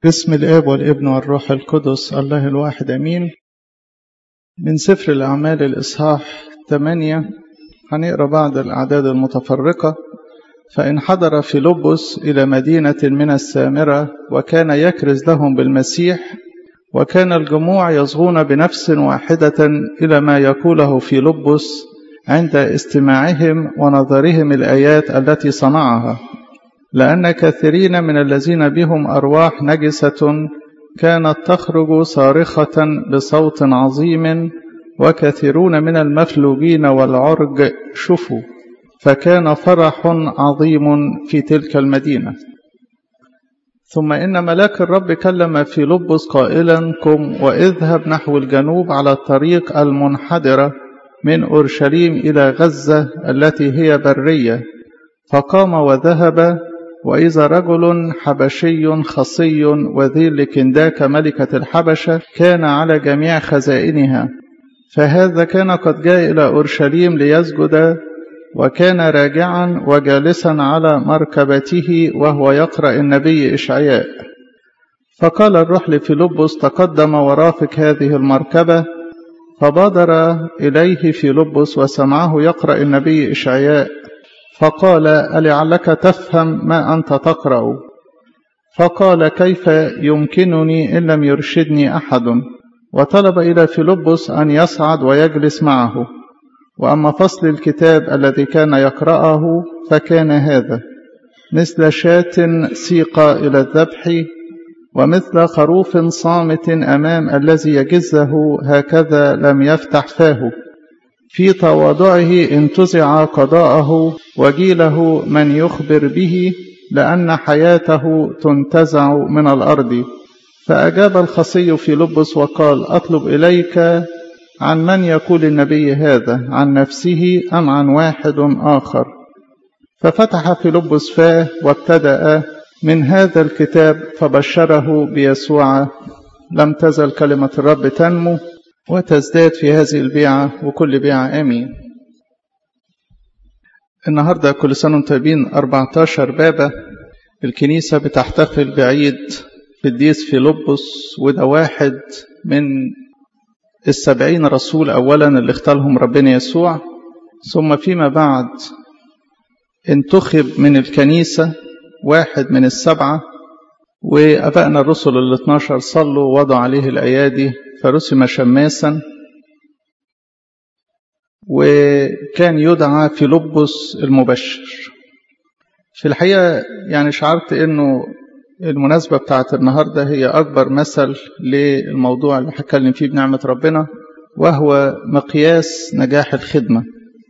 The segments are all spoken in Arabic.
باسم الآب والابن والروح القدس الله الواحد أمين. من سفر الأعمال الإصحاح 8 هنقرأ بعض الأعداد المتفرقة. فإن حضر فيلبس إلى مدينة من السامرة وكان يكرز لهم بالمسيح، وكان الجموع يصغون بنفس واحدة إلى ما يقوله فيلبس عند استماعهم ونظرهم الآيات التي صنعها، لأن كثيرين من الذين بهم أرواح نجسة كانت تخرج صارخة بصوت عظيم، وكثيرون من المفلوجين والعرج شفوا، فكان فرح عظيم في تلك المدينة. ثم إن ملاك الرب كلم فيلبس قائلا: قم واذهب نحو الجنوب على الطريق المنحدرة من أورشليم إلى غزة التي هي برية. فقام وذهب، وإذا رجل حبشي خصي وذي لكنداك ملكة الحبشة كان على جميع خزائنها، فهذا كان قد جاء إلى أورشليم ليسجد، وكان راجعا وجالسا على مركبته وهو يقرأ النبي إشعياء. فقال الروح لفيلبس: تقدم ورافق هذه المركبة. فبادر إليه فيلبس وسمعه يقرأ النبي إشعياء، فقال: ألعلك تفهم ما أنت تقرأ؟ فقال: كيف يمكنني إن لم يرشدني أحد؟ وطلب إلى فيلبس أن يصعد ويجلس معه. وأما فصل الكتاب الذي كان يقرأه فكان هذا: مثل شاة سيق إلى الذبح، ومثل خروف صامت أمام الذي يجزه، هكذا لم يفتح فاه. في تواضعه انتزع قضاءه، وجيله من يخبر به، لأن حياته تنتزع من الأرض. فأجاب الخصي فيلبس وقال: أطلب إليك عن من يقول النبي هذا، عن نفسه أم عن واحد آخر؟ ففتح فيلبس فاه وابتدأ من هذا الكتاب فبشره بيسوع. لم تزل كلمة الرب تنمو وتزداد في هذه البيعة وكل بيعة. آمين. النهاردة كل سنة وانتم طيبين. 14 بابا الكنيسة بتحتفل بعيد قديس فيلبس، وده واحد من 70 رسول أولا اللي اختارهم ربنا يسوع، ثم فيما بعد انتخب من الكنيسة واحد من 7، وأبائنا الرسل 12 صلوا ووضعوا عليه الأيادي فرسم شماسا، وكان يدعى فيلبس المبشر. في الحقيقة يعني شعرت انه المناسبة بتاعت النهاردة هي أكبر مثل للموضوع اللي هتكلم فيه بنعمة ربنا، وهو مقياس نجاح الخدمة.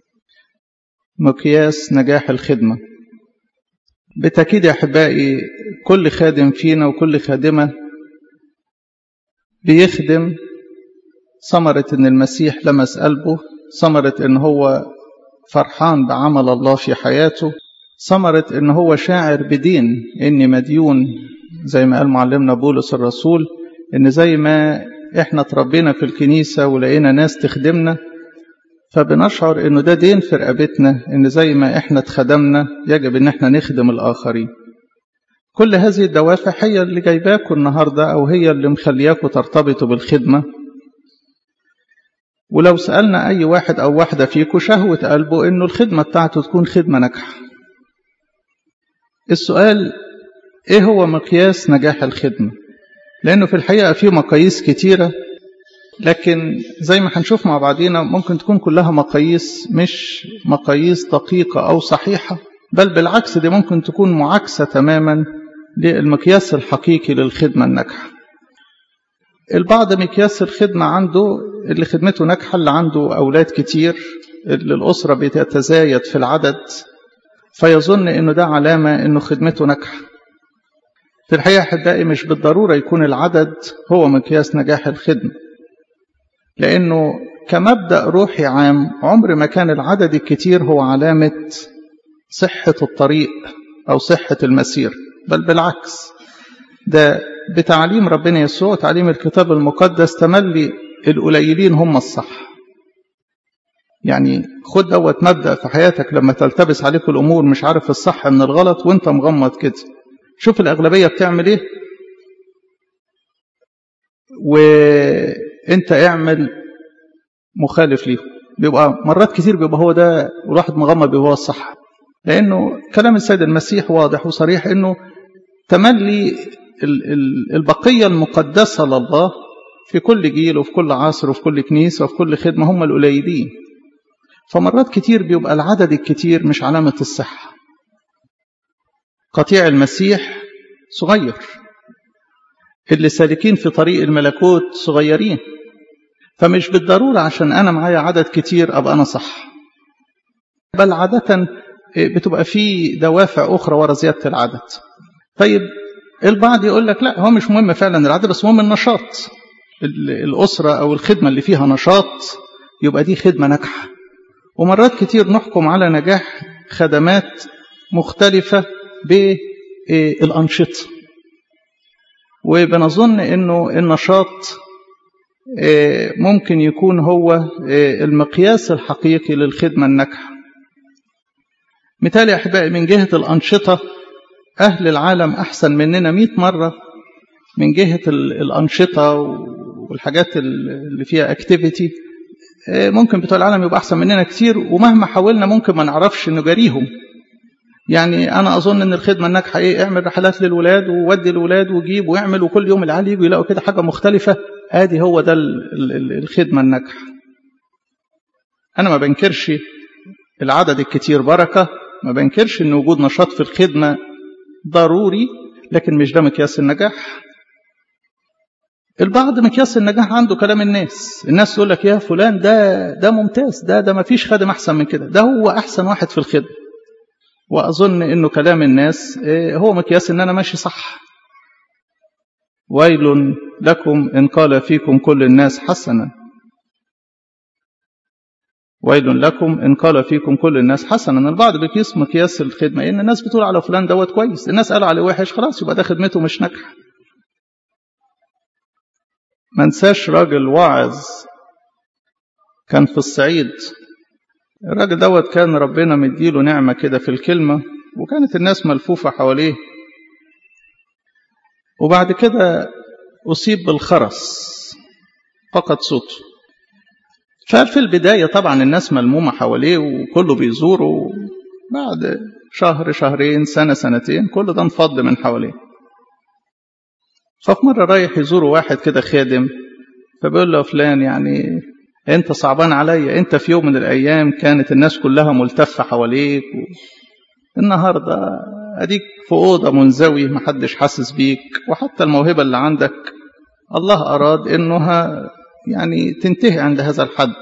مقياس نجاح الخدمة. بالتأكيد يا أحبائي كل خادم فينا وكل خادمة بيخدم ثمرة إن المسيح لمس قلبه، ثمرة إن هو فرحان بعمل الله في حياته، ثمرة إن هو شاعر بدين، إني مديون زي ما قال معلمنا بولس الرسول، إن زي ما إحنا تربينا في الكنيسة ولقينا ناس تخدمنا، فبنشعر إنه ده دين في رقبتنا، إن زي ما إحنا اتخدمنا يجب إن إحنا نخدم الآخرين. كل هذه الدوافع هي اللي جايباكم النهاردة، أو هي اللي مخلياكم ترتبطوا بالخدمة. ولو سألنا أي واحد أو واحدة فيكم شهوة قلبه إنه الخدمة بتاعته تكون خدمة ناجحة. السؤال: إيه هو مقياس نجاح الخدمة؟ لأنه في الحقيقة في مقاييس كتيرة، لكن زي ما هنشوف مع بعضينا ممكن تكون كلها مقاييس مش مقاييس دقيقة أو صحيحة، بل بالعكس دي ممكن تكون معاكسة تماما للمقياس الحقيقي للخدمة الناجحة. البعض مقياس الخدمة عنده اللي خدمته ناجحة اللي عنده أولاد كتير، اللي الأسرة بتتزايد في العدد، فيظن إنه ده علامة إنه خدمته ناجحة. في الحقيقة أحبائي مش بالضرورة يكون العدد هو مقياس نجاح الخدمة، لأنه كمبدأ روحي عام عمر ما كان العدد الكتير هو علامة صحة الطريق أو صحة المسير، بل بالعكس، ده بتعليم ربنا يسوع، تعليم الكتاب المقدس، تملي القليلين هم الصح. يعني خد دوت مبدأ في حياتك لما تلتبس عليك الأمور مش عارف الصح من الغلط وانت مغمض كده، شوف الأغلبية بتعمل ايه، وانت اعمل مخالف ليه. بيبقى مرات كتير بيبقى هو ده، والواحد مغمض بيبقى هو الصح، لانه كلام السيد المسيح واضح وصريح انه تملي البقية المقدسة لله في كل جيل وفي كل عصر وفي كل كنيسة وفي كل خدمة هم القليلين. فمرات كتير بيبقى العدد الكتير مش علامة الصحة. قطيع المسيح صغير، اللي سالكين في طريق الملكوت صغيرين، فمش بالضرورة عشان أنا معايا عدد كتير أبقى أنا صح، بل عادة بتبقى في دوافع أخرى ورا زيادة العدد. طيب البعض يقول لك لا، هو مش مهم فعلا العدد، بس مهم النشاط. الأسرة أو الخدمة اللي فيها نشاط يبقى دي خدمة ناجحة. ومرات كتير نحكم على نجاح خدمات مختلفة بالأنشطة، وبنظن أنه النشاط ممكن يكون هو المقياس الحقيقي للخدمة الناجحة. مثال يا أحبائي، من جهة الأنشطة أهل العالم أحسن مننا 100 مرة من جهة الأنشطة والحاجات اللي فيها اكتيفيتي. ممكن بتوع العالم يبقى أحسن مننا كتير، ومهما حاولنا ممكن ما نعرفش نجاريهم. يعني أنا أظن أن الخدمة الناجحة اعمل رحلات للولاد وودي الولاد وجيب ويعمل، وكل يوم العيال يجوا يلاقوا كده حاجة مختلفة. آدي هو ده الخدمة الناجحة. أنا ما بنكرش العدد الكتير بركة، ما بنكرش أن وجود نشاط في الخدمة ضروري، لكن مش ده مقياس النجاح. البعض مقياس النجاح عنده كلام الناس يقول لك يا فلان ده ممتاز، ده ما فيش خادم أحسن من كده، ده هو أحسن واحد في الخدمة. وأظن أنه كلام الناس هو مقياس أن أنا ماشي صح. ويل لكم إن قال فيكم كل الناس حسنا، ويل لكم إن قال فيكم كل الناس حسنا. البعض بيقيس مقياس الخدمة إن الناس بتقول على فلان دوت كويس، الناس قالوا عليه وحش، خلاص يبقى ده خدمته مش ناجحة. ما انساش راجل واعظ كان في الصعيد. الراجل دوت كان ربنا مديله نعمة كده في الكلمة، وكانت الناس ملفوفة حواليه. وبعد كده أصيب بالخرس، فقد صوته. ففي البداية طبعا الناس ملمومة حواليه وكله بيزوره. بعد شهر شهرين سنة سنتين كل ده انفض من حواليه. ففي مرة رايح يزور واحد كده خادم، فبيقول له فلان يعني انت صعبان عليا، انت في يوم من الأيام كانت الناس كلها ملتفة حواليك، النهاردة أديك في أوضة منزوي محدش حاسس بيك، وحتى الموهبة اللي عندك الله أراد إنها يعني تنتهي عند هذا الحد.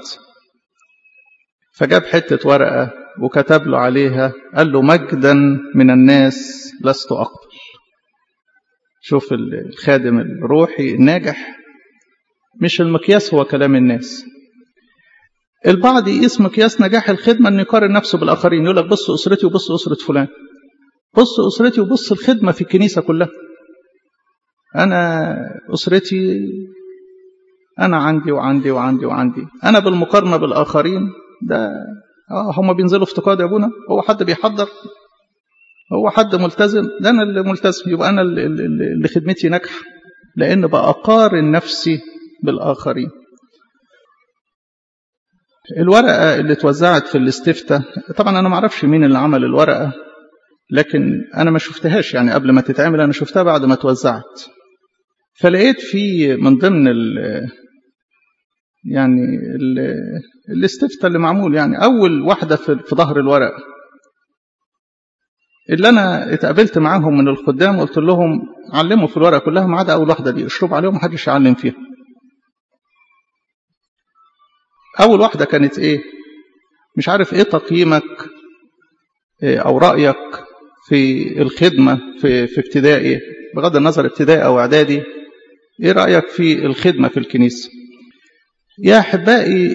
فجاب حتة ورقة وكتب له عليها، قال له مجدا من الناس لست أقبل. شوف الخادم الروحي الناجح مش المقياس هو كلام الناس. البعض يقيس مقياس نجاح الخدمة أن يقارن نفسه بالآخرين، يقول لك بص أسرتي وبص أسرة فلان، بص أسرتي وبص الخدمة في الكنيسة كلها. أنا أسرتي أنا عندي وعندي وعندي وعندي، أنا بالمقارنة بالآخرين ده هم بينزلوا افتقاد يا أبونا، هو حد بيحضر، هو حد ملتزم، ده أنا اللي ملتزم، يبقى أنا اللي خدمتي ناجحة، لأن بقى أقارن نفسي بالآخرين. الورقة اللي اتوزعت في الاستفتاء، طبعا أنا ما اعرفش مين اللي عمل الورقة، لكن أنا ما شفتهاش يعني قبل ما تتعمل، أنا شفتها بعد ما توزعت. فلقيت في من ضمن الاستفتاء اللي معمول، يعني أول واحدة في ظهر الورقة اللي أنا اتقابلت معاهم من الخدام قلت لهم علموا في الورقة كلها ما عدا أول واحدة دي، اشرب عليهم محدش يعلم فيها. أول واحدة كانت إيه؟ مش عارف إيه تقييمك أو رأيك في الخدمة في ابتدائي، بغض النظر ابتدائي أو إعدادي، إيه رأيك في الخدمة في الكنيسة؟ يا أحبائي،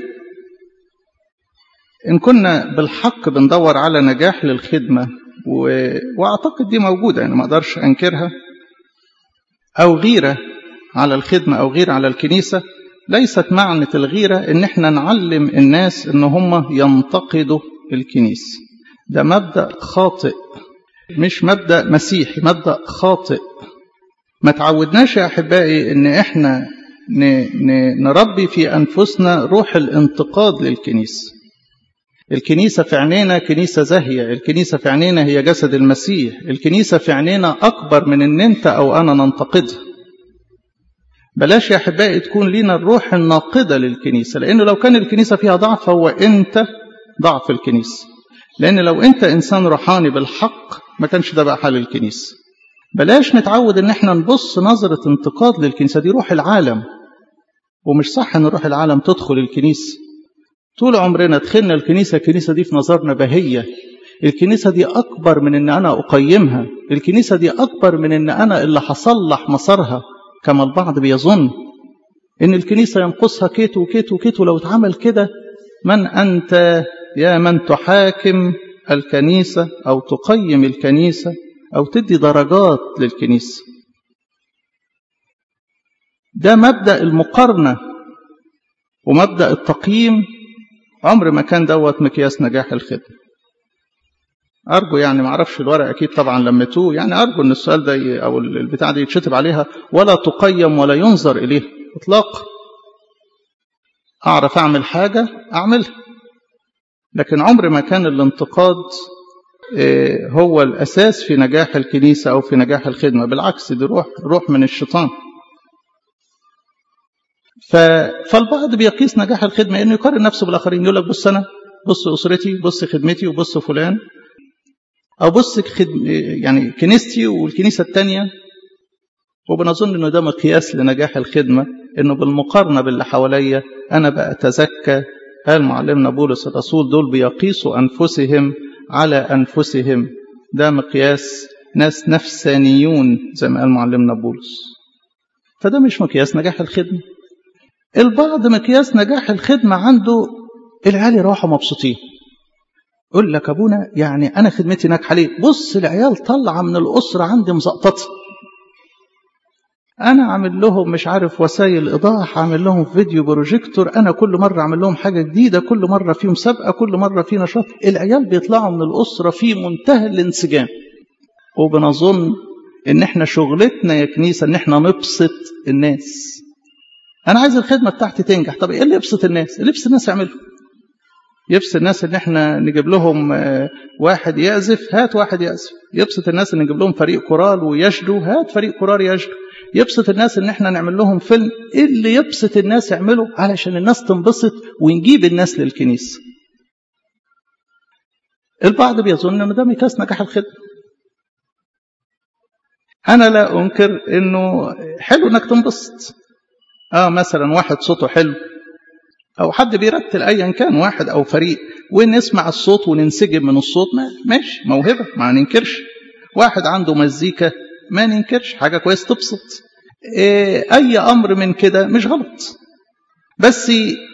إن كنا بالحق بندور على نجاح للخدمة، وأعتقد دي موجودة يعني ما أقدرش أنكرها، أو غيرة على الخدمة أو غيرة على الكنيسة، ليست معنى الغيرة إن احنا نعلم الناس إن هم ينتقدوا الكنيسة. ده مبدأ خاطئ، مش مبدأ مسيحي، مبدأ خاطئ. ما تعودناش يا أحبائي إن احنا نربي في أنفسنا روح الانتقاد للكنيسة. الكنيسة في عينينا كنيسة زاهية، الكنيسة في عينينا هي جسد المسيح، الكنيسة في عينينا أكبر من إن أنت أو أنا ننتقدها. بلاش يا أحبائي تكون لنا الروح الناقدة للكنيسة، لأنه لو كان الكنيسة فيها ضعف هو أنت ضعف الكنيسة. لأن لو أنت إنسان روحاني بالحق ما كانش ده بقى حال الكنيسة. بلاش نتعود إن احنا نبص نظرة انتقاد للكنيسة، دي روح العالم، ومش صح إن روح العالم تدخل الكنيسة. طول عمرنا دخلنا الكنيسة دي في نظرنا بهية، الكنيسة دي أكبر من إن أنا أقيمها، الكنيسة دي أكبر من إن أنا اللي هصلح مسارها، كما البعض بيظن إن الكنيسة ينقصها كيت وكيت وكيت، ولو اتعمل كده من أنت يا من تحاكم الكنيسة أو تقيم الكنيسة أو تدي درجات للكنيسة. ده مبدأ المقارنة ومبدأ التقييم، عمر ما كان دوت مقياس نجاح الخدمة. أرجو يعني ما أعرفش الورق أكيد طبعا لمتوه، يعني أرجو أن السؤال ده أو البتاع دي يتشتب عليها ولا تقيم ولا ينظر إليه إطلاقا. أعرف أعمل حاجة أعملها، لكن عمر ما كان الانتقاد هو الأساس في نجاح الكنيسة أو في نجاح الخدمة. بالعكس دي روح من الشيطان. فالبعض بيقيس نجاح الخدمة إنه يقارن نفسه بالآخرين، يقول لك بص أنا، بص أسرتي، بص خدمتي، وبص فلان، أو بص يعني كنيستي والكنيسة التانية. وبنظن إنه ده مقياس لنجاح الخدمة، إنه بالمقارنة باللي حواليا أنا بقى أتزكى. قال معلمنا بولس الرسول دول بيقيسوا أنفسهم على أنفسهم، ده مقياس ناس نفسانيون زي ما قال معلمنا بولس. فده مش مقياس نجاح الخدمة. البعض مقياس نجاح الخدمة عنده العيال يروحوا مبسوطين، يقول لك أبونا يعني أنا خدمتي ناجحة ليه؟ بص العيال طلع من الأسرة عندي مزقططة، أنا عامل لهم مش عارف وسائل إيضاح، عامل لهم فيديو بروجيكتور، أنا كل مرة عامل لهم حاجة جديدة، كل مرة في مسابقة، كل مرة في نشاط. العيال بيطلعوا من الأسرة في منتهى الانسجام. وبنظن إن إحنا شغلتنا يا كنيسة إن إحنا نبسط الناس. أنا عايز الخدمة بتاعتي تنجح. طب إيه اللي يبسط الناس؟ اللي يبسط الناس يعمله. يبسط الناس إن إحنا نجيب لهم واحد يعزف، هات واحد يعزف. يبسط الناس إن نجيب لهم فريق كورال ويشدوا، هات فريق كورال يشدوا. يبسط الناس إن إحنا نعمل لهم فيلم. إيه اللي يبسط الناس يعمله علشان الناس تنبسط ونجيب الناس للكنيسة. البعض بيظن إن ده مقياس نجاح الخدمة. أنا لا أنكر إنه حلو إنك تنبسط. مثلا واحد صوته حلو أو حد بيرتل أيا كان، واحد أو فريق، ونسمع الصوت وننسجم من الصوت، ماشي، موهبة ما ننكرش. واحد عنده مزيكا ما ننكرش، حاجة كويس تبسط. أي أمر من كده مش غلط. بس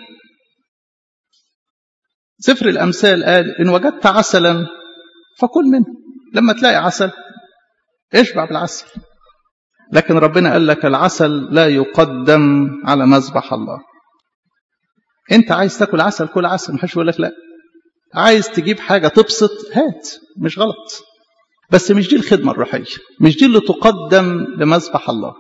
سفر الأمثال قال إن وجدت عسلا فكل منه. لما تلاقي عسل اشبع بالعسل. لكن ربنا قال لك العسل لا يقدم على مذبح الله. انت عايز تاكل عسل كل عسل، محدش يقول لك لا. عايز تجيب حاجة تبسط هات، مش غلط. بس مش دي الخدمة الروحية، مش دي اللي تقدم لمذبح الله.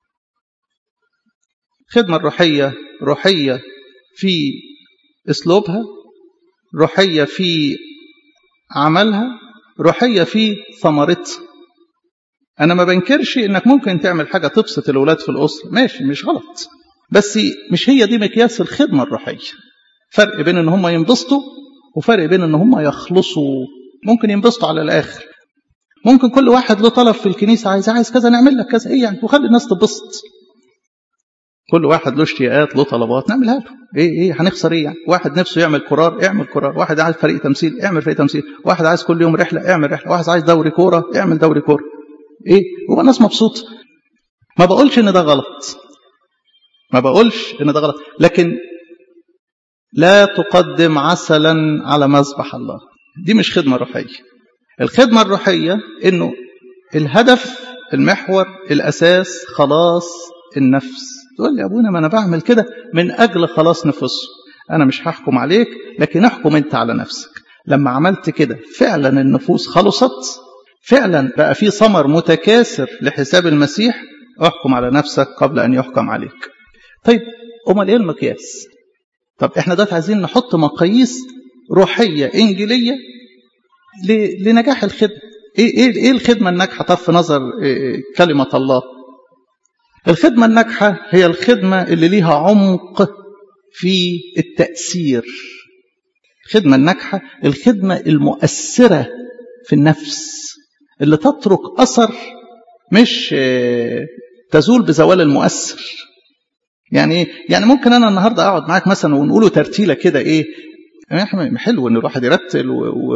الخدمة الروحية روحية في اسلوبها، روحية في عملها، روحية في ثمرتها. انا ما بنكرش انك ممكن تعمل حاجة تبسط الأولاد في الأسرة، ماشي، مش غلط. بس مش هي دي مقياس الخدمة الروحية. فرق بين ان هم ينبسطوا وفرق بين ان هم يخلصوا. ممكن ينبسطوا على الآخر، ممكن كل واحد له طلب في الكنيسة، عايز كذا نعمل لك كذا، ايه يعني، وخلي الناس تبسط. كل واحد له اشتياقات، له طلبات، نعملها له. ايه هنخسر ايه يعني؟ واحد نفسه يعمل كورار، اعمل كورار. واحد عايز فريق تمثيل، اعمل فريق تمثيل. واحد عايز كل يوم رحلة، اعمل رحلة. واحد عايز دوري كورة، اعمل دوري كورة. ايه هو الناس مبسوطة. ما بقولش ان ده غلط، ما بقولش ان ده غلط، لكن لا تقدم عسلا على مذبح الله. دي مش خدمة روحية. الخدمة الروحية انه الهدف، المحور، الاساس خلاص النفس. تقول لي يا ابونا ما انا بعمل كده من اجل خلاص نفسه. انا مش هحكم عليك، لكن احكم انت على نفسك. لما عملت كده فعلا النفوس خلصت، فعلا بقى في ثمر متكاثر لحساب المسيح، احكم على نفسك قبل ان يحكم عليك. طيب امال ايه المقياس؟ طب احنا دلوقتي عايزين نحط مقاييس روحيه انجيليه لنجاح الخدمه. ايه الخدمه الناجحه؟ طب في نظر كلمه الله، الخدمه الناجحه هي الخدمه اللي ليها عمق في التأثير. الخدمة الناجحة الخدمة المؤثرة في النفس، اللي تترك أثر، مش تزول بزوال المؤثر. يعني ممكن أنا النهاردة أقعد معاك مثلا ونقوله ترتيلة كده إيه، يعني حلو إن الواحد يرتل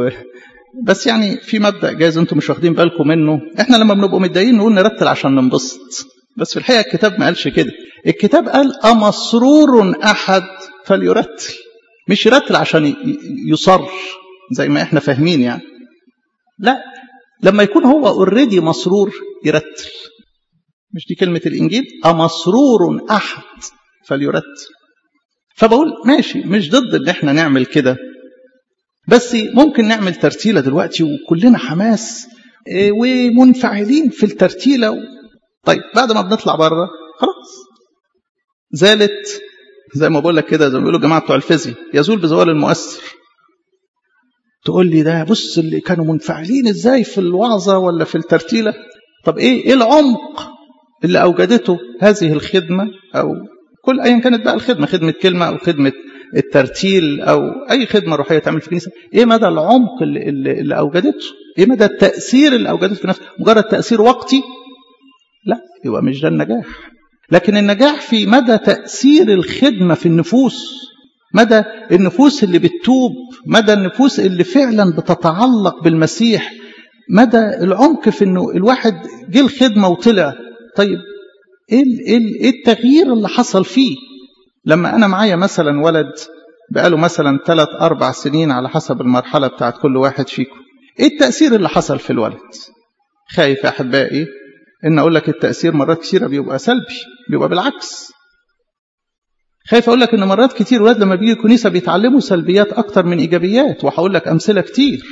بس يعني في مبدأ جايز أنتم مش واخدين بالكم منه. إحنا لما بنبقوا متضايقين نقول نرتل عشان ننبسط، بس في الحقيقة الكتاب ما قالش كده. الكتاب قال أمسرور أحد فليرتل، مش يرتل عشان يصر زي ما احنا فاهمين يعني. لا، لما يكون هو اوريدي مسرور يرتل. مش دي كلمة الإنجيل؟ أمسرور أحد فليرتل. فبقول ماشي، مش ضد ان احنا نعمل كده، بس ممكن نعمل ترتيلة دلوقتي وكلنا حماس ومنفعلين في الترتيلة طيب بعد ما بنطلع بره خلاص زالت، زي ما بقول لك كده، زي ما بيقولوا الجماعه بتوع الفيزياء، يزول بزوال المؤثر. تقول لي ده بص اللي كانوا منفعلين ازاي في الوعظه ولا في الترتيله. طب ايه العمق اللي اوجدته هذه الخدمه، او كل ايا كانت بقى الخدمه، خدمه كلمه او خدمه الترتيل او اي خدمه روحيه تعمل في الكنيسه، ايه مدى العمق اللي اوجدته؟ ايه مدى التاثير اللي اوجدته في نفسه؟ مجرد تاثير وقتي؟ لا، يبقى مش ده النجاح. لكن النجاح في مدى تأثير الخدمة في النفوس، مدى النفوس اللي بتتوب، مدى النفوس اللي فعلا بتتعلق بالمسيح، مدى العمق في انه الواحد جه الخدمة وطلع. طيب ايه التغيير اللي حصل فيه؟ لما انا معايا مثلا ولد بقاله مثلا 3-4 سنين على حسب المرحلة بتاعت كل واحد فيكم، ايه التأثير اللي حصل في الولد؟ خايف يا احبائي ان اقول لك التأثير مرات كثيرة بيبقى سلبي، بيبقى بالعكس. خايف اقول لك ان مرات كتير ولاد لما بيجي الكنيسة بيتعلموا سلبيات اكتر من ايجابيات، وهقول لك امثلة كتير.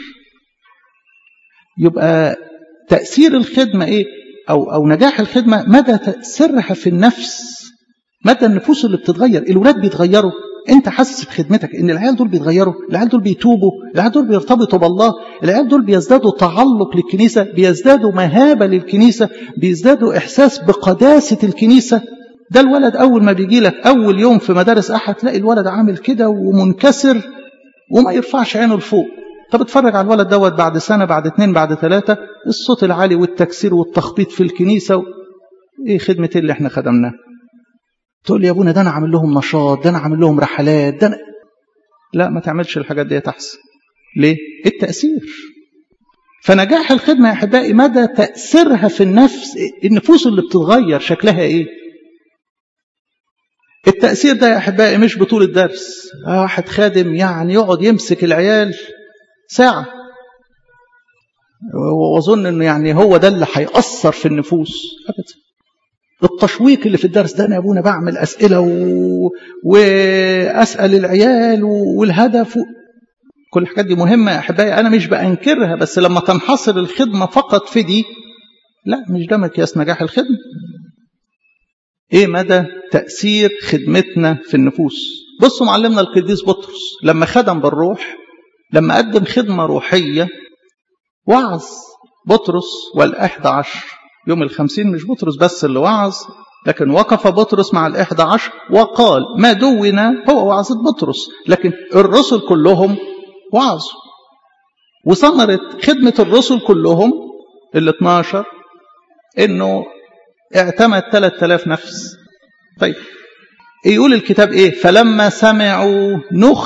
يبقى تأثير الخدمة ايه، او نجاح الخدمة مدى تأثيرها في النفس، مدى النفوس اللي بتتغير. الولاد بيتغيروا، انت حاسس بخدمتك ان العيال دول بيتغيروا، العيال دول بيتوبوا، العيال دول بيرتبطوا بالله، العيال دول بيزدادوا تعلق للكنيسة، بيزدادوا مهابة للكنيسة، بيزدادوا احساس بقداسة الكنيسة. ده الولد اول ما بيجي لك اول يوم في مدارس احد تلاقي الولد عامل كده ومنكسر وما يرفعش عينه لفوق. طب اتفرج على الولد دوت بعد سنة، بعد 2، بعد 3، الصوت العالي والتكسير والتخبيط في الكنيسة ايه خدمة اللي احنا خدمناه؟ تقول لي يا ابونا ده انا عامل لهم نشاط، ده انا عامل لهم رحلات، ده أنا... لا، ما تعملش الحاجات دي تحسن. ليه؟ التأثير. فنجاح الخدمة يا احبائي مدى تأثيرها في النفس، النفوس اللي بتتغير شكلها ايه. التأثير ده يا احبائي مش بطول الدرس. واحد خادم يعني يقعد يمسك العيال ساعة واظن انه يعني هو ده اللي هيأثر في النفوس. ابدا. التشويق اللي في الدرس ده، انا يا ابونا بعمل اسئله واسال العيال والهدف كل الحاجات دي مهمه يا احبائي، انا مش بانكرها، بس لما تنحصر الخدمه فقط في دي، لا، مش ده مقياس نجاح الخدمه. ايه مدى تاثير خدمتنا في النفوس؟ بصوا معلمنا القديس بطرس لما خدم بالروح، لما قدم خدمه روحيه، وعظ بطرس وال11 يوم 50. مش بطرس بس اللي وعظ، لكن وقف بطرس مع 11 وقال ما دونا هو وعظة بطرس، لكن الرسل كلهم وعظوا. وثمرت خدمة الرسل كلهم 12 انه اعتمد 3000 نفس. طيب يقول الكتاب ايه؟ فلما سمعوا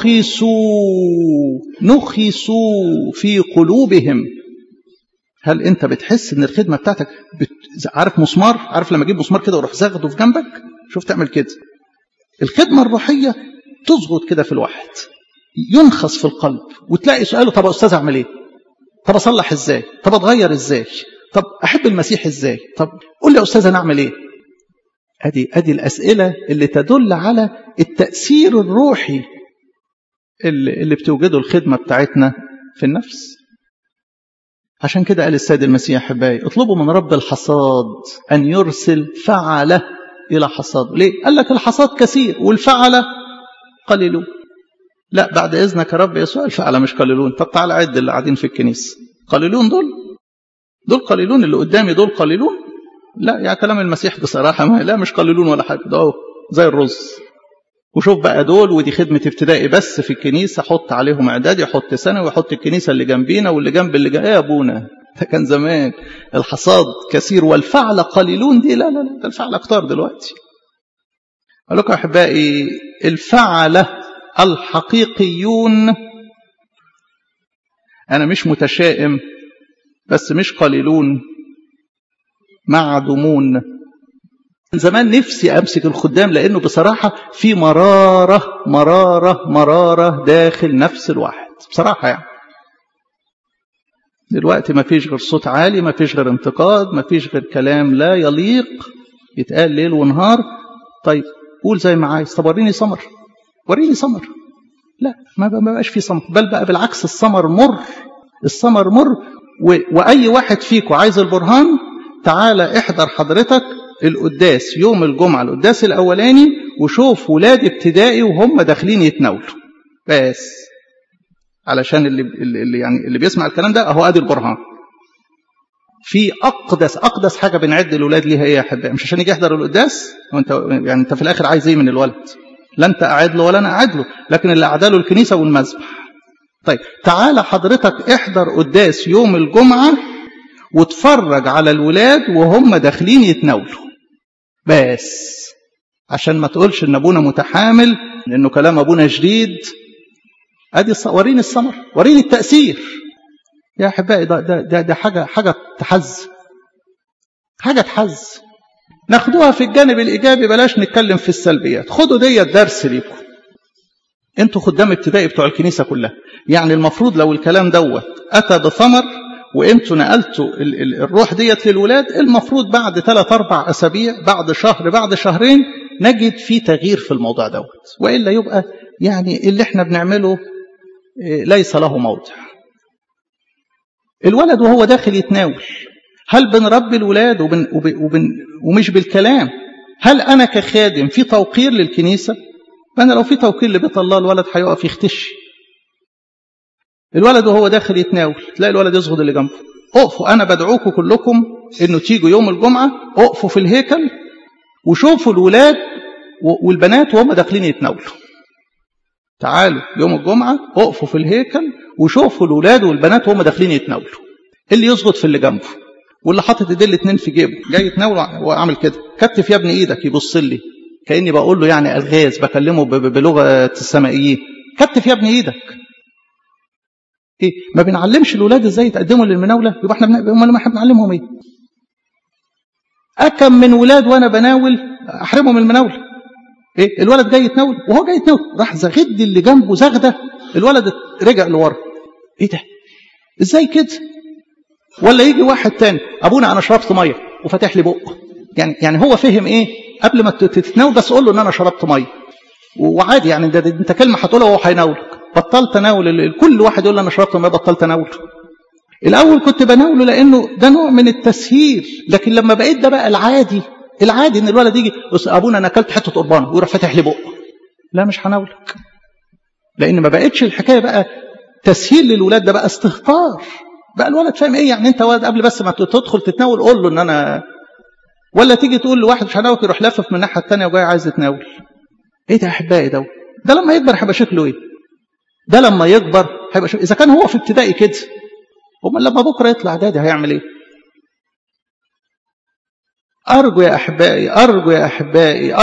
نخسوا في قلوبهم. هل انت بتحس ان الخدمه بتاعتك عارف مسمار، عارف لما اجيب مسمار كده واروح زغده في جنبك؟ شوف تعمل كده. الخدمه الروحيه تزغد كده في الواحد، ينخس في القلب، وتلاقي سؤاله طب يا استاذ اعمل ايه؟ طب اصلح ازاي؟ طب اتغير ازاي؟ طب احب المسيح ازاي؟ طب قول لي يا استاذ انا اعمل ايه؟ ادي الاسئله اللي تدل على التاثير الروحي اللي بتوجده الخدمه بتاعتنا في النفس. عشان كده قال السيد المسيح احبائي اطلبوا من رب الحصاد ان يرسل فعله إلى حصاد. ليه؟ قال لك الحصاد كثير والفعلة قليلون. لا، بعد إذنك يا رب يسوع، الفعلة مش قليلون. طب تعالى عد اللي قاعدين في الكنيسة. قليلون دول قليلون، اللي قدامي دول قليلون؟ لا، يا كلام المسيح بصراحة لا مش قليلون ولا حاجة، ده زي الرز. وشوف بقى دول، ودي خدمة ابتدائي بس في الكنيسة، حط عليهم إعدادي، حط ثانوي، وحط الكنيسة اللي جنبينا واللي جنب اللي جنب. يا أبونا ده كان زمان الحصاد كثير والفعل قليلون. دي لا لا لا، ده الفعل أكتر دلوقتي. أقول لكم أحبائي، الفعلة الحقيقيون، أنا مش متشائم، بس مش قليلون، معدومون. من زمان نفسي أمسك الخدام، لأنه بصراحة في مرارة داخل نفس الواحد بصراحة. يعني دلوقتي ما فيش غير صوت عالي، ما فيش غير انتقاد، ما فيش غير كلام لا يليق يتقال ليل ونهار. طيب قول زي ما عايز، طب وريني ثمر. لا، ما بقاش في ثمر، بل بقى بالعكس، الثمر مر. وأي واحد فيكم عايز البرهان، تعالى احضر حضرتك القداس يوم الجمعة، القداس الأولاني، وشوف ولاد ابتدائي وهم داخلين يتناولوا بس، علشان اللي بيسمع الكلام ده اهو ادي البرهان. في اقدس حاجه بنعد الولاد ليها ايه يا احبائي؟ مش عشان يجي يحضر القداس، وانت يعني انت في الاخر عايز ايه من الولد؟ لا انت قاعد له ولا انا قاعد له، لكن اللي قاعد له الكنيسه والمذبح. طيب تعالى حضرتك احضر قداس يوم الجمعه واتفرج على الولاد وهم داخلين يتناولوا بس، عشان ما تقولش ان ابونا متحامل، لانه كلام ابونا جديد. ادي وريني الثمر، وريني التأثير يا احبائي. ده حاجه تحز. ناخدوها في الجانب الايجابي، بلاش نتكلم في السلبيات. خدوا دي درس ليكم انتوا خدام ابتدائي بتوع الكنيسه كلها. يعني المفروض لو الكلام دوت اتى بثمر وانتوا نقلتوا الروح ديت للولاد، المفروض بعد 3-4 اسابيع، بعد شهر، بعد شهرين، نجد في تغيير في الموضوع دوت. والا يبقى يعني اللي احنا بنعمله ليس له موضع. الولد وهو داخل يتناول، هل بنربي الولاد ومش بالكلام؟ هل أنا كخادم في توقير للكنيسة؟ فأنا لو في توقير لبيت الله، الولد هيقف يختش. الولد وهو داخل يتناول تلاقي الولد يصغد اللي جنبه. اقفوا، أنا بدعوكم كلكم إنه تيجوا يوم الجمعة، اقفوا في الهيكل وشوفوا الولاد والبنات وهم داخلين يتناولوا. تعالوا يوم الجمعة اقفوا في الهيكل وشوفوا الولاد والبنات وهم داخلين يتناولوا. اللي يسقط في اللي جنبه، واللي حاطط ايديه الاثنين في جيبه جاي يتناول واعمل كده، كتف يا ابني ايدك، يبص لي كاني بقول له يعني الغاز، بكلمه بلغه السمائيين. كتف يا ابني ايدك. ايه، ما بنعلمش الولاد ازاي يتقدموا للمناوله؟ يبقى احنا بنعلمهم ايه؟ اكم من ولاد وانا بناول احرمهم من المناوله. ايه، الولد جاي يتناول، وهو جاي يتناول راح زغد اللي جنبه زغده، الولد رجع لورا. ايه ده؟ ازاي كده؟ ولا يجي واحد تاني، ابونا انا شربت ميه وفتح لي بقه. يعني هو فهم ايه قبل ما تتناول؟ بس قول له ان انا شربت ميه وعادي. يعني ده انت كلمه هتقولها وهو هيناولك. بطلت اناول، كل واحد يقول انا شربت ميه بطلت اناول. الاول كنت بناوله لانه ده نوع من التسهيل، لكن لما بقيت ده بقى العادي ان الولد يجي ابونا انا اكلت حته قربانه ويروح فاتح لي بقه. لا مش هناولك، لان ما بقتش الحكايه بقى تسهيل للولاد، ده بقى استهتار. بقى الولد فاهم ايه؟ يعني انت ولد قبل بس ما تدخل تتناول قول له ان انا، ولا تيجي تقول لواحد مش هناولك يروح لافف من الناحيه الثانيه وجاي عايز يتناول. ايه ده يا احبائي؟ ده لما يكبر هيبقى شكله ايه؟ ده لما يكبر هيبقى شكله اذا كان هو في ابتدائي كده، امال لما بكره يطلع اعدادي هيعمل ايه؟ ارجو يا احبائي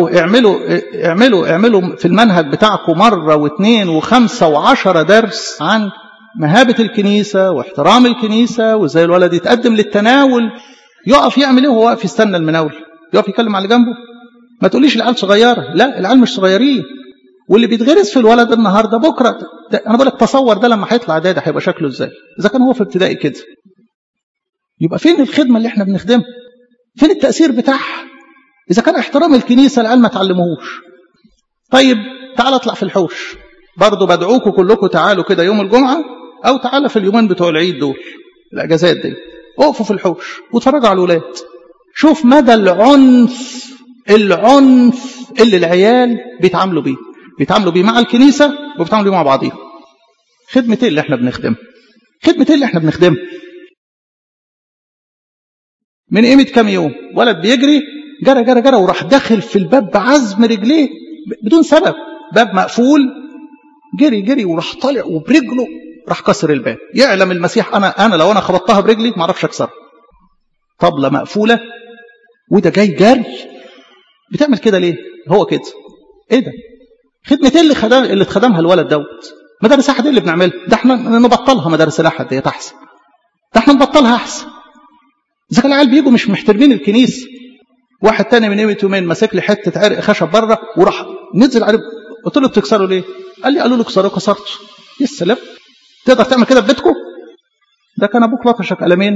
اعملوا في المنهج بتاعكم مره واثنين وخمسه وعشرة درس عن مهابه الكنيسه واحترام الكنيسه وازاي الولد يتقدم للتناول. يقف يعمل ايه وهو واقف يستنى المناول؟ يقف يكلم على جنبه؟ ما تقوليش العيال صغيره، لا العيال مش صغيرين. واللي بيتغرس في الولد النهارده بكره انا بقول لك تصور ده لما هيطلع ده هيبقى شكله ازاي اذا كان هو في ابتدائي كده. يبقى فين الخدمه اللي احنا بنخدمها؟ فين التأثير بتاعها؟ إذا كان احترام الكنيسة العيال ما تعلموهوش. طيب تعال اطلع في الحوش، برضو بدعوكم كلكم تعالوا كده يوم الجمعة، أو تعالى في اليومين بتوع العيد دول الأجازات دي، اقفوا في الحوش واتفرجوا على الولاد. شوف مدى العنف العنف اللي العيال بيتعاملوا بيه مع الكنيسة وبيتعاملوا بيه مع بعضهم. خدمة ايه اللي احنا بنخدمها؟ من قيمة كام يوم ولد بيجري جرى وراح داخل في الباب بعزم رجليه بدون سبب، باب مقفول، جري وراح طالع وبرجله راح كسر الباب. يعلم المسيح انا لو انا خبطتها برجلي ما اعرفش اكسرها. طبلة مقفولة وده جاي جري. بتعمل كده ليه؟ هو كده. ايه ده؟ خدمة ايه اللي اتخدمها الولد دوت؟ مدارس احد اللي بنعملها ده احنا نبطلها. مدارس الاحد ديت احسن، ده احنا نبطلها احسن. اذا كان العيال بيجوا مش محترمين الكنيسه. واحد تاني من قيمه يومين ماسك لي حته عرق خشب بره وراح نزل عليه. قلت له بتكسره ليه؟ قالوا له اكسره. كسرته. يا سلام، تقدر تعمل كده في بيتكم؟ ده كان ابوك لطشك قلمين.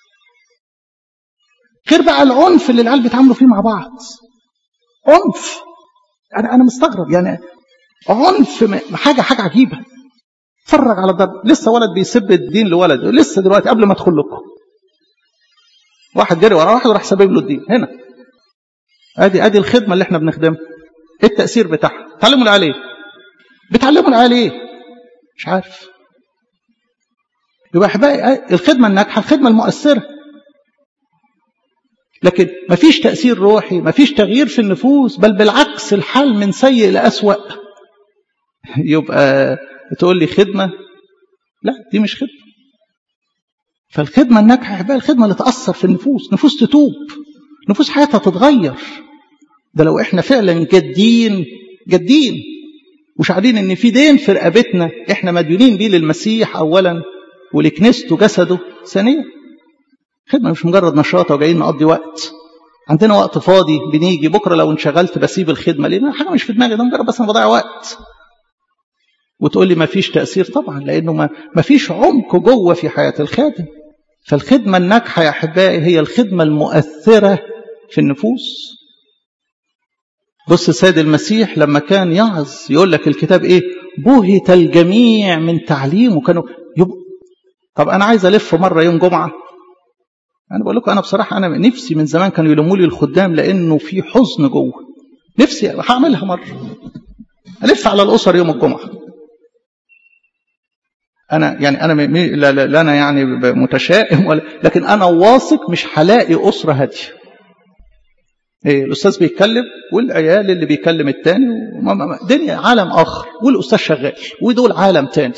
غير بقى العنف اللي العيال بيتعاملوا فيه مع بعض. عنف. انا مستغرب يعني. عنف حاجه عجيبه. اتفرج على الضرب. لسه ولد بيسب الدين لولد لسه دلوقتي قبل ما ادخل لكم. واحد جري ورا واحد وراح سبب له الدين. هنا ادي الخدمه اللي احنا بنخدمها. ايه التاثير بتاعها؟ بتعلموا عليه مش عارف. يبقى احبائي الخدمه الناجحه الخدمه المؤثره. لكن مفيش تاثير روحي، مفيش تغيير في النفوس، بل بالعكس الحال من سيء لاسوأ. يبقى تقول لي خدمه؟ لا، دي مش خدمه. فالخدمه الناجحه احبائي الخدمه اللي تاثر في النفوس، نفوس تتوب، نفوس حياتها تتغير. ده لو احنا فعلا جادين ومش عارفين ان في دين في رقبتنا احنا مديونين بيه للمسيح اولا ولكنيسته جسده ثانيا. خدمه مش مجرد نشاطه وجايين نقضي وقت. عندنا وقت فاضي بنيجي، بكره لو انشغلت بسيب الخدمه لان حاجه مش في دماغي، ده مجرد بس انا بضيع وقت. وتقول لي ما فيش تاثير؟ طبعا، لانه ما فيش عمق جوه في حياه الخادم. فالخدمه الناجحه يا احبائي هي الخدمه المؤثره في النفوس. بص السيد المسيح لما كان يعظ يقول لك الكتاب ايه؟ بهت الجميع من تعليمه. كانوا طب انا عايز الف مره يوم جمعه. انا بقول لكم انا بصراحه انا نفسي من زمان كانوا يلموا لي الخدام لانه في حزن جوه. نفسي هعملها مره الف على الاسر يوم الجمعه. انا لا انا يعني متشائم لكن انا واثق مش هلاقي اسره هاديه. إيه، الأستاذ بيتكلم والعيال اللي بيكلم التاني دنيا عالم آخر، والأستاذ شغال ودول عالم تاني.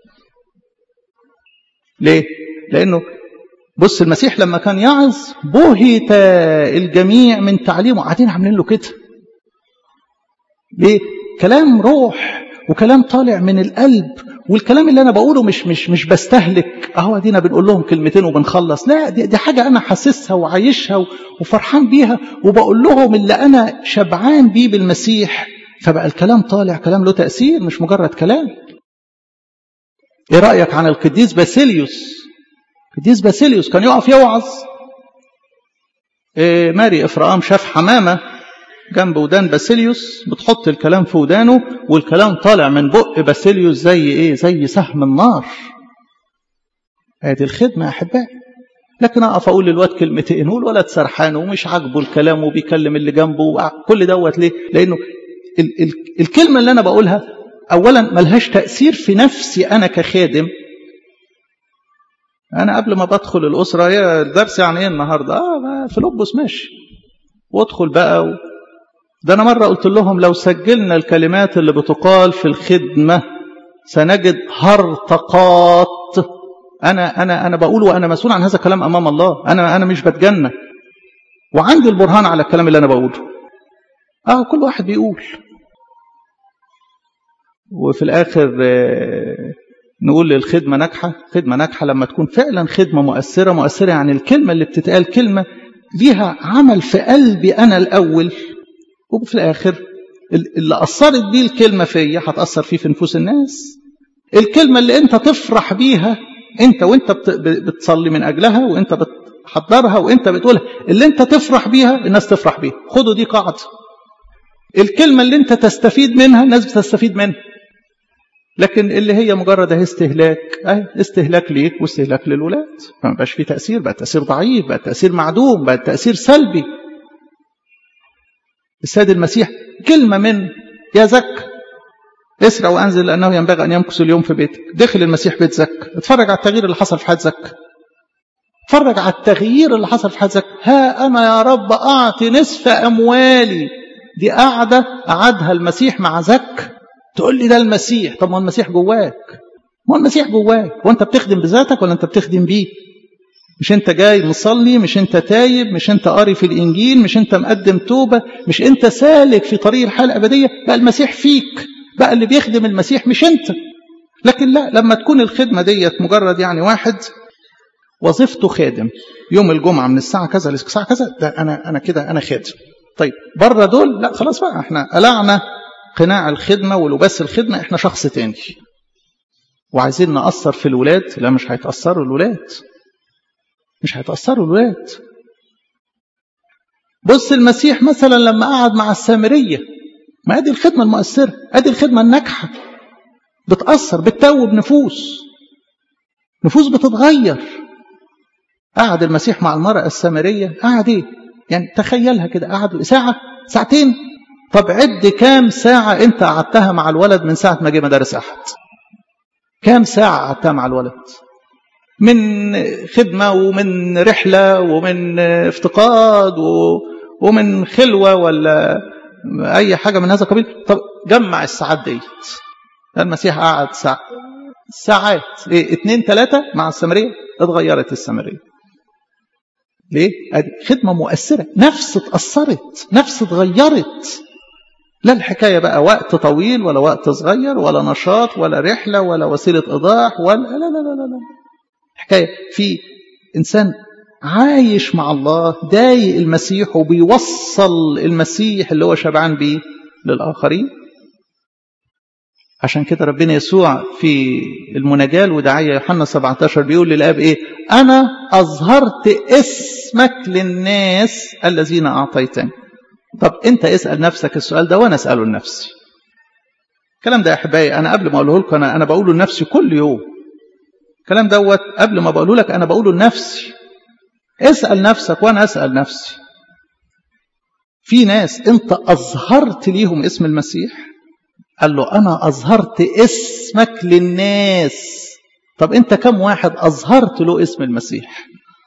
ليه؟ لأنه بص المسيح لما كان يعظ بهت الجميع من تعليمه. قاعدين عاملين له كده. ليه؟ كلام روح وكلام طالع من القلب. والكلام اللي أنا بقوله مش بستهلك أهو دينا بنقول لهم كلمتين وبنخلص. لا، دي حاجة أنا حاسسها وعايشها وفرحان بيها وبقول لهم اللي أنا شبعان بيه بالمسيح. فبقى الكلام طالع كلام له تأثير مش مجرد كلام. إيه رأيك عن القديس باسيليوس؟ القديس باسيليوس كان يقف يوعظ. ماري إفرام شاف حمامة جنب ودان باسيليوس بتحط الكلام في ودانه والكلام طالع من بق باسيليوس زي سهم النار. هذه الخدمة يا أحبائي. لكن أقف أقول للواد كلمتين والولد سرحان ومش عاجبه الكلام وبيكلم اللي جنبه كل دوت. ليه؟ لأنه الكلمة اللي أنا بقولها أولا ملهاش تأثير في نفسي أنا كخادم. أنا قبل ما بدخل الأسرة يا الدرس يعني إيه النهاردة؟ فيلبس ماشي وادخل بقى ده أنا مرة قلت لهم لو سجلنا الكلمات اللي بتقال في الخدمة سنجد هرطقات. أنا بقول وأنا مسؤول عن هذا الكلام أمام الله. أنا مش بتجنى وعندي البرهان على الكلام اللي أنا بقوله. كل واحد بيقول وفي الآخر نقول للخدمة ناجحة. خدمة ناجحة لما تكون فعلا خدمة مؤثرة يعني الكلمة اللي بتتقال كلمة ليها عمل في قلبي أنا الأول، وفي الآخر اللي أثرت بيه الكلمة فيا هتأثر فيه في نفوس الناس. الكلمة اللي أنت تفرح بيها وأنت بتصلي من أجلها وأنت بتحضرها وأنت بتقولها، اللي أنت تفرح بيها الناس تفرح بيها. خدوا دي قاعدة. الكلمة اللي أنت تستفيد منها الناس بتستفيد منها. لكن اللي هي مجرد استهلاك ليك واستهلاك للولاد، فما بقاش فيه تأثير، بقى تأثير ضعيف، بقى تأثير معدوم، بقى تأثير سلبي. السيد المسيح كلمة من يا زكا اسرع وأنزل لأنه ينبغي أن يمكث اليوم في بيتك. دخل المسيح بيت زكا، اتفرج على التغيير اللي حصل في حياة زكا، اتفرج على التغيير اللي حصل في حياة زكا. ها أنا يا رب أعطي نصف أموالي. دي قعدها المسيح مع زكا. تقول لي ده المسيح، طب ما المسيح جواك، ما المسيح جواك. وانت بتخدم بذاتك ولا انت بتخدم بيه؟ مش انت جاي مصلي، مش انت تايب، مش انت قاري في الإنجيل، مش انت مقدم توبة، مش انت سالك في طريق الحياة الأبدية. بقى المسيح فيك، بقى اللي بيخدم المسيح مش انت. لكن لا، لما تكون الخدمة ديت مجرد يعني واحد وظيفته خادم، يوم الجمعة من الساعة كذا للساعة كذا، ده أنا كده أنا خادم. طيب بره دول لا، خلاص بقى احنا قلعنا قناع الخدمة ولباس الخدمة، احنا شخص تاني وعايزين نأثر في الولاد. لا، مش هيتأثروا الولاد، مش هيتأثروا الولاد. بص المسيح مثلا لما قعد مع السامرية، ما ادي الخدمة المؤثرة، ادي الخدمة الناجحة، بتأثر، بتتوب نفوس بتتغير. قعد المسيح مع المرأة السامرية، قعد ايه يعني؟ تخيلها كده، قعد ساعة ساعتين. طب عد كام ساعة انت قعدتها مع الولد من ساعة ما جه مدارس أحد؟ كام ساعة قعدتها مع الولد؟ من خدمة ومن رحلة ومن افتقاد ومن خلوة ولا أي حاجة من هذا القبيل. طب جمع الساعات ديت. المسيح قعد ساعات، ايه 2-3 مع السامرية. اتغيرت السامرية. ليه؟ ادي خدمة مؤثرة، نفس اتأثرت، نفس اتغيرت. لا الحكاية بقى وقت طويل ولا وقت صغير ولا نشاط ولا رحلة ولا وسيلة إيضاح ولا لا لا لا لا لا. الحكاية في إنسان عايش مع الله، دايق المسيح وبيوصل المسيح اللي هو شبعان بيه للآخرين. عشان كده ربنا يسوع في المناجاة ودعاية يوحنا 17 بيقول للآب ايه؟ أنا أظهرت اسمك للناس الذين أعطيتني. طب أنت اسأل نفسك السؤال ده وأنا أسأله لنفسي. الكلام ده يا أحبائي أنا قبل ما أقوله لكم أنا بقوله لنفسي كل يوم. الكلام دوت قبل ما بقوله لك أنا بقوله لنفسي. اسأل نفسك وأنا أسأل نفسي. في ناس أنت أظهرت ليهم اسم المسيح؟ قال له أنا أظهرت اسمك للناس. طب أنت كم واحد أظهرت له اسم المسيح؟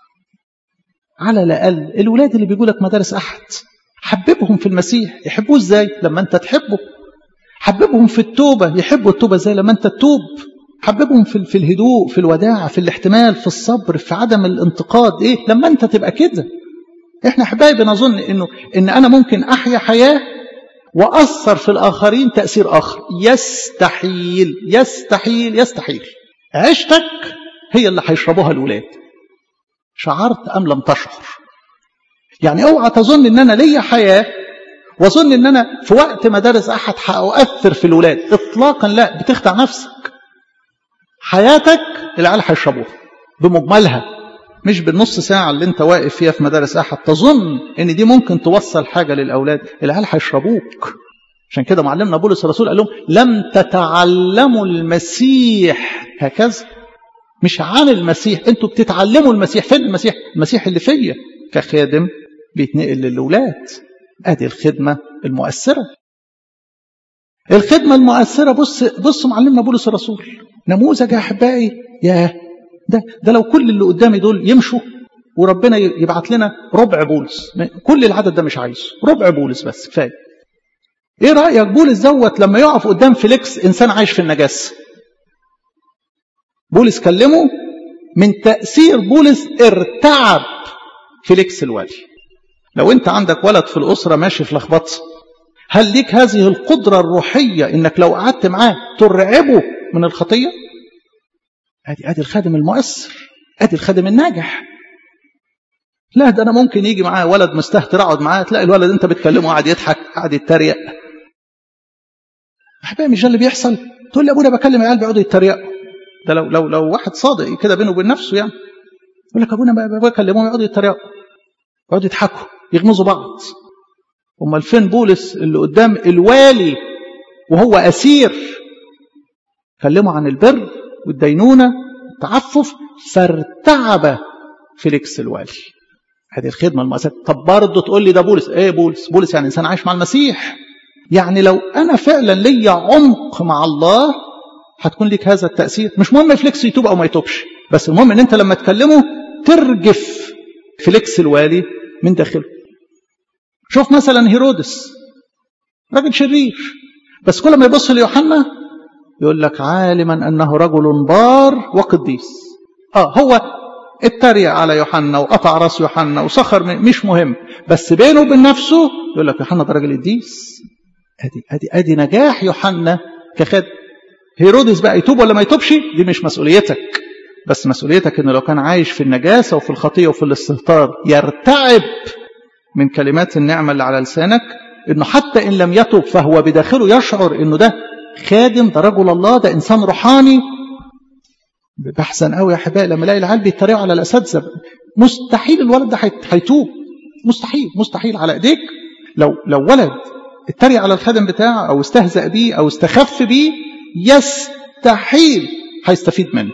على الأقل الولاد اللي بيقولك مدارس أحد، حببهم في المسيح. يحبوه إزاي؟ لما أنت تحبه. حببهم في التوبة، يحبوا التوبة إزاي؟ لما أنت تتوب. حببهم في الهدوء، في الوداع، في الاحتمال، في الصبر، في عدم الانتقاد. إيه؟ لما أنت تبقى كده. إحنا أحبائي بنظن إن أنا ممكن أحيا حياة وأثر في الآخرين تأثير آخر. يستحيل يستحيل يستحيل. عيشتك هي اللي هيشربوها الولاد، شعرت أم لم تشعر. يعني اوعى تظن ان انا ليا حياة واظن ان انا في وقت مدارس احد هأؤثر في الولاد. اطلاقا لا، بتخدع نفسك. حياتك العيال هيشربوها بمجملها، مش بالنص ساعة اللي انت واقف فيها في مدارس احد تظن ان دي ممكن توصل حاجة للأولاد. العيال هيشربوك. عشان كده معلمنا بولس الرسول قال لهم لم تتعلموا المسيح هكذا. مش عن المسيح، انتوا بتتعلموا المسيح. فين المسيح؟ المسيح اللي فيا كخادم بيتنقل للأولاد. ادي الخدمة المؤثرة. الخدمة المؤثرة بص معلمنا بولس الرسول نموذج يا احبائي. يا ده لو كل اللي قدامي دول يمشوا وربنا يبعت لنا ربع بولس، كل العدد ده مش عايزه، ربع بولس بس كفايه. ايه رأيك بولس دوت لما يقف قدام فيليكس انسان عايش في النجاسة؟ بولس كلمه، من تأثير بولس ارتعب فيليكس الوالي. لو انت عندك ولد في الأسرة ماشي في لخبطة، هل ليك هذه القدرة الروحية انك لو قعدت معاه ترعبه من الخطية؟ ادي الخادم المؤثر، ادي الخادم الناجح. لا ده انا ممكن يجي معاه ولد مستهتر، اقعد معاه تلاقي الولد انت بتكلمه قاعد يضحك قاعد يتريق. احبائي مش ده اللي بيحصل؟ تقول لي ابونا بكلم العيال بيقعدوا يتريقوا. ده لو واحد صادق كده بينه وبين نفسه يعني يقول لك ابونا بكلمهم يقعدوا يتريقوا، يقعدوا يضحكوا، يغمزوا بعض. امال فين بولس اللي قدام الوالي وهو اسير؟ كلمه عن البر والدينونه والتعفف، فارتعب فيليكس الوالي. هذه الخدمة المؤثرة. طب برضه تقول لي ده بولس. ايه بولس؟ بولس يعني انسان عايش مع المسيح. يعني لو انا فعلا ليا عمق مع الله هتكون لك هذا التأثير. مش مهم فليكس يتوب او ما يتوبش، بس المهم ان انت لما تكلمه ترجف فليكس الوالي من داخله. شوف مثلا هيرودس، راجل شرير، بس كل ما يبص ليوحنا يقول لك عالما انه رجل بار وقديس. هو اتريق على يوحنا وقطع راس يوحنا وسخر، مش مهم، بس بينه وبين نفسه يقول لك يوحنا ده راجل قديس. ادي نجاح يوحنا كخادم. هيرودس بقى يتوب ولا ما يتوبش دي مش مسؤوليتك، بس مسؤوليتك انه لو كان عايش في النجاسه وفي الخطيه وفي الاستهتار يرتعب من كلمات النعمه اللي على لسانك، انه حتى ان لم يتوب فهو بداخله يشعر انه ده خادم، ده رجل الله، ده انسان روحاني. بحسن قوي يا احبائي لما الاقي العيال بيتريقوا على الاساتذه. مستحيل الولد ده هيتوب، مستحيل على ايديك. لو ولد اتريق على الخادم بتاعه او استهزأ بيه او استخف بيه يستحيل هيستفيد منه.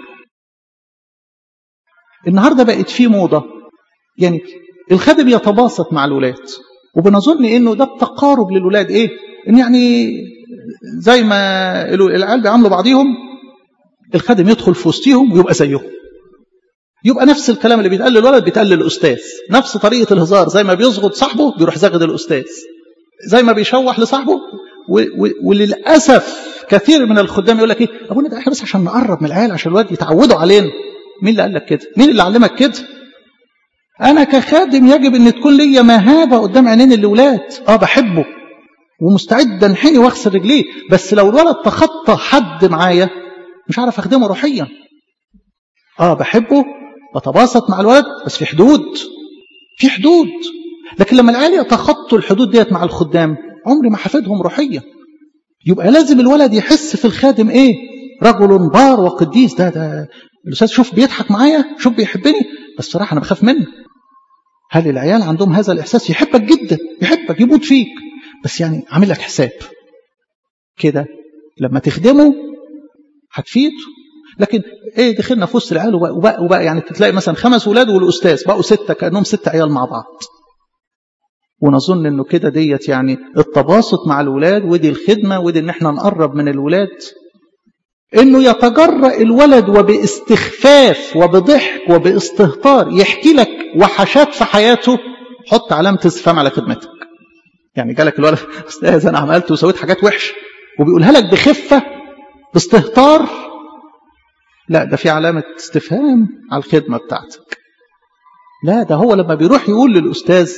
النهارده بقت في موضه يعني الخادم يتباسط مع الولاد، وبنظن انه ده التقارب للولاد. ايه ان يعني زي ما العيال بيعاملوا بعضيهم الخادم يدخل في وسطهم ويبقى زيهم، يبقى نفس الكلام اللي بيتقال للولد بيتقال للاستاذ، نفس طريقه الهزار، زي ما بيزغد صاحبه بيروح زاغد الاستاذ، زي ما بيشوح لصاحبه. وللاسف كثير من الخدام يقول لك ايه ابونا ده احنا بس عشان نقرب من العيال عشان الولاد يتعودوا علينا. مين اللي قال لك كده؟ مين اللي علمك كده؟ انا كخادم يجب ان تكون لي مهابه قدام عينين الاولاد. بحبه ومستعد انحني واغسل رجليه، بس لو الولد تخطى حد معايا مش عارف اخدمه روحيا. بحبه بتباسط مع الولد بس في حدود. لكن لما العيال يتخطوا الحدود ديت مع الخدام عمري ما حفظهم روحيا. يبقى لازم الولد يحس في الخادم ايه؟ رجل بار وقديس. ده الاستاذ شوف بيضحك معايا، شوف بيحبني، بس صراحه انا بخاف منه. هل العيال عندهم هذا الاحساس؟ يحبك جدا، يحبك، يموت فيك، بس يعني عامل لك حساب كده. لما تخدمه هتفيده. لكن ايه دخلنا في وسط العيال وبقى يعني تلاقي مثلا 5 ولاد والاستاذ بقوا 6، كانهم 6 عيال مع بعض. ونظن انه كده ديت يعني التباسط مع الولاد، ودي الخدمه، ودي ان احنا نقرب من الولاد. انه يتجرأ الولد وباستخفاف وبضحك وباستهتار يحكي لك وحشات في حياته، حط علامه استفهام على خدمتك. يعني جالك الولد استاذ انا عملت وسويت حاجات وحشه وبيقولها لك بخفه باستهتار، لا ده في علامه استفهام على الخدمه بتاعتك. لا ده هو لما بيروح يقول للاستاذ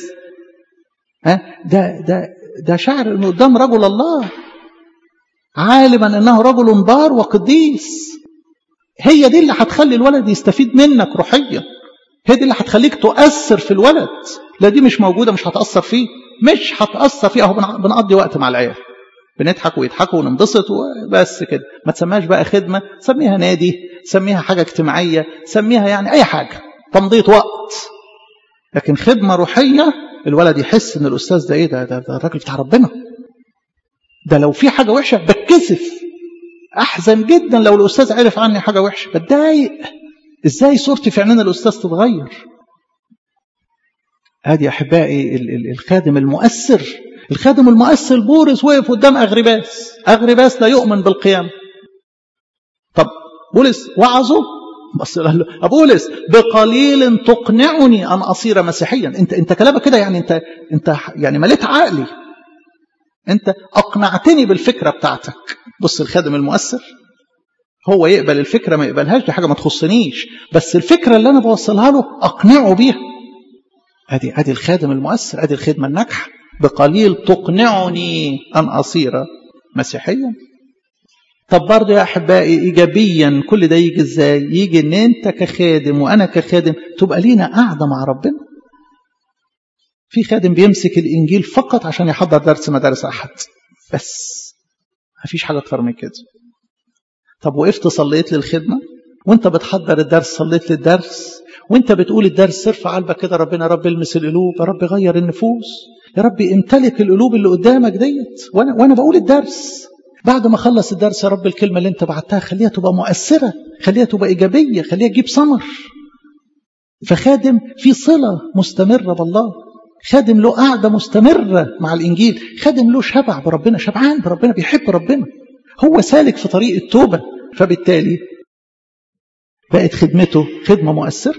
ده شعر انه قدام رجل الله عالما انه رجل بار وقديس. هي دي اللي هتخلي الولد يستفيد منك روحيا، هي دي اللي هتخليك تؤثر في الولد. لا دي مش موجوده مش هتأثر فيه، مش هتأثر فيه. اهو بنقضي وقت مع العيال بنضحك ويضحكوا وننبسط وبس كده. ما تسميهاش بقى خدمه، سميها نادي، سميها حاجه اجتماعيه، سميها يعني اي حاجه، تمضيه وقت. لكن خدمه روحيه الولد يحس ان الاستاذ ده ايه، ده الراجل بتاع ربنا. ده لو في حاجه وحشه بتكسف، احزن جدا لو الاستاذ عرف عني حاجه وحشه، بتضايق. ازاي صورتي في عينين الاستاذ تتغير؟ ادي احبائي الخادم المؤثر. الخادم المؤثر بولس وقف قدام اغرباس لا يؤمن بالقيامه. طب بولس وعظه، بس قال له بولس بقليل تقنعني ان اصير مسيحيا. انت كلامك كده يعني انت يعني مليت عقلي، انت اقنعتني بالفكره بتاعتك. بص الخادم المؤثر هو يقبل الفكره ما يقبلهاش دي حاجه ما تخصنيش، بس الفكره اللي انا بوصلها له اقنعه بيها. ادي الخادم المؤثر، ادي الخدمه الناجحه. بقليل تقنعني ان اصير مسيحيا. طب برضه يا احبائي ايجابيا كل ده يجي ازاي؟ يجي ان انت كخادم وانا كخادم تبقى لينا قاعده مع ربنا. في خادم بيمسك الانجيل فقط عشان يحضر درس مدارس احد بس، مفيش حاجه اكتر من كده. طب وقفت صليت للخدمه وانت بتحضر الدرس، صليت للدرس وانت بتقول الدرس، ارفع قلبك كده ربنا، يا رب المس القلوب، يا رب غير النفوس، يا رب امتلك القلوب اللي قدامك ديت. وانا بقول الدرس، بعد ما اخلص الدرس يا رب الكلمه اللي انت بعتها خليها تبقى مؤثره، خليها تبقى ايجابيه، خليها تجيب ثمر. فخادم في صلة مستمرة بالله، خادم له قعدة مستمرة مع الإنجيل، خادم له شبع بربنا، شبعان بربنا، بيحب ربنا، هو سالك في طريق التوبة، فبالتالي بقت خدمته خدمة مؤثرة.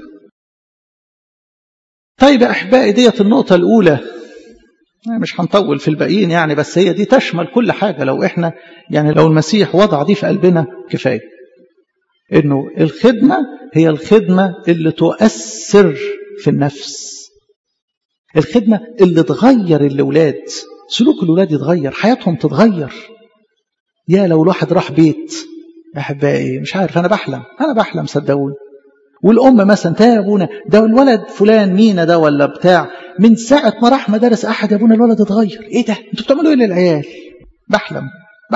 طيب يا أحبائي، ديت النقطة الأولى، مش هنطول في الباقيين يعني، بس هي دي تشمل كل حاجة. لو احنا يعني لو المسيح وضع دي في قلبنا كفاية، انه الخدمة هي الخدمة اللي تؤثر في النفس، الخدمة اللي تغير الأولاد، سلوك الأولاد يتغير، حياتهم تتغير. يا لو الواحد راح بيت يا أحبائي، مش عارف، أنا بحلم صدقوني، والأم مثلا يا أبونا ده الولد فلان مينا ده ولا بتاع، من ساعة ما راح مدارس أحد يا أبونا الولد اتغير. إيه ده؟ أنتوا بتعملوا إيه للعيال؟ بحلم.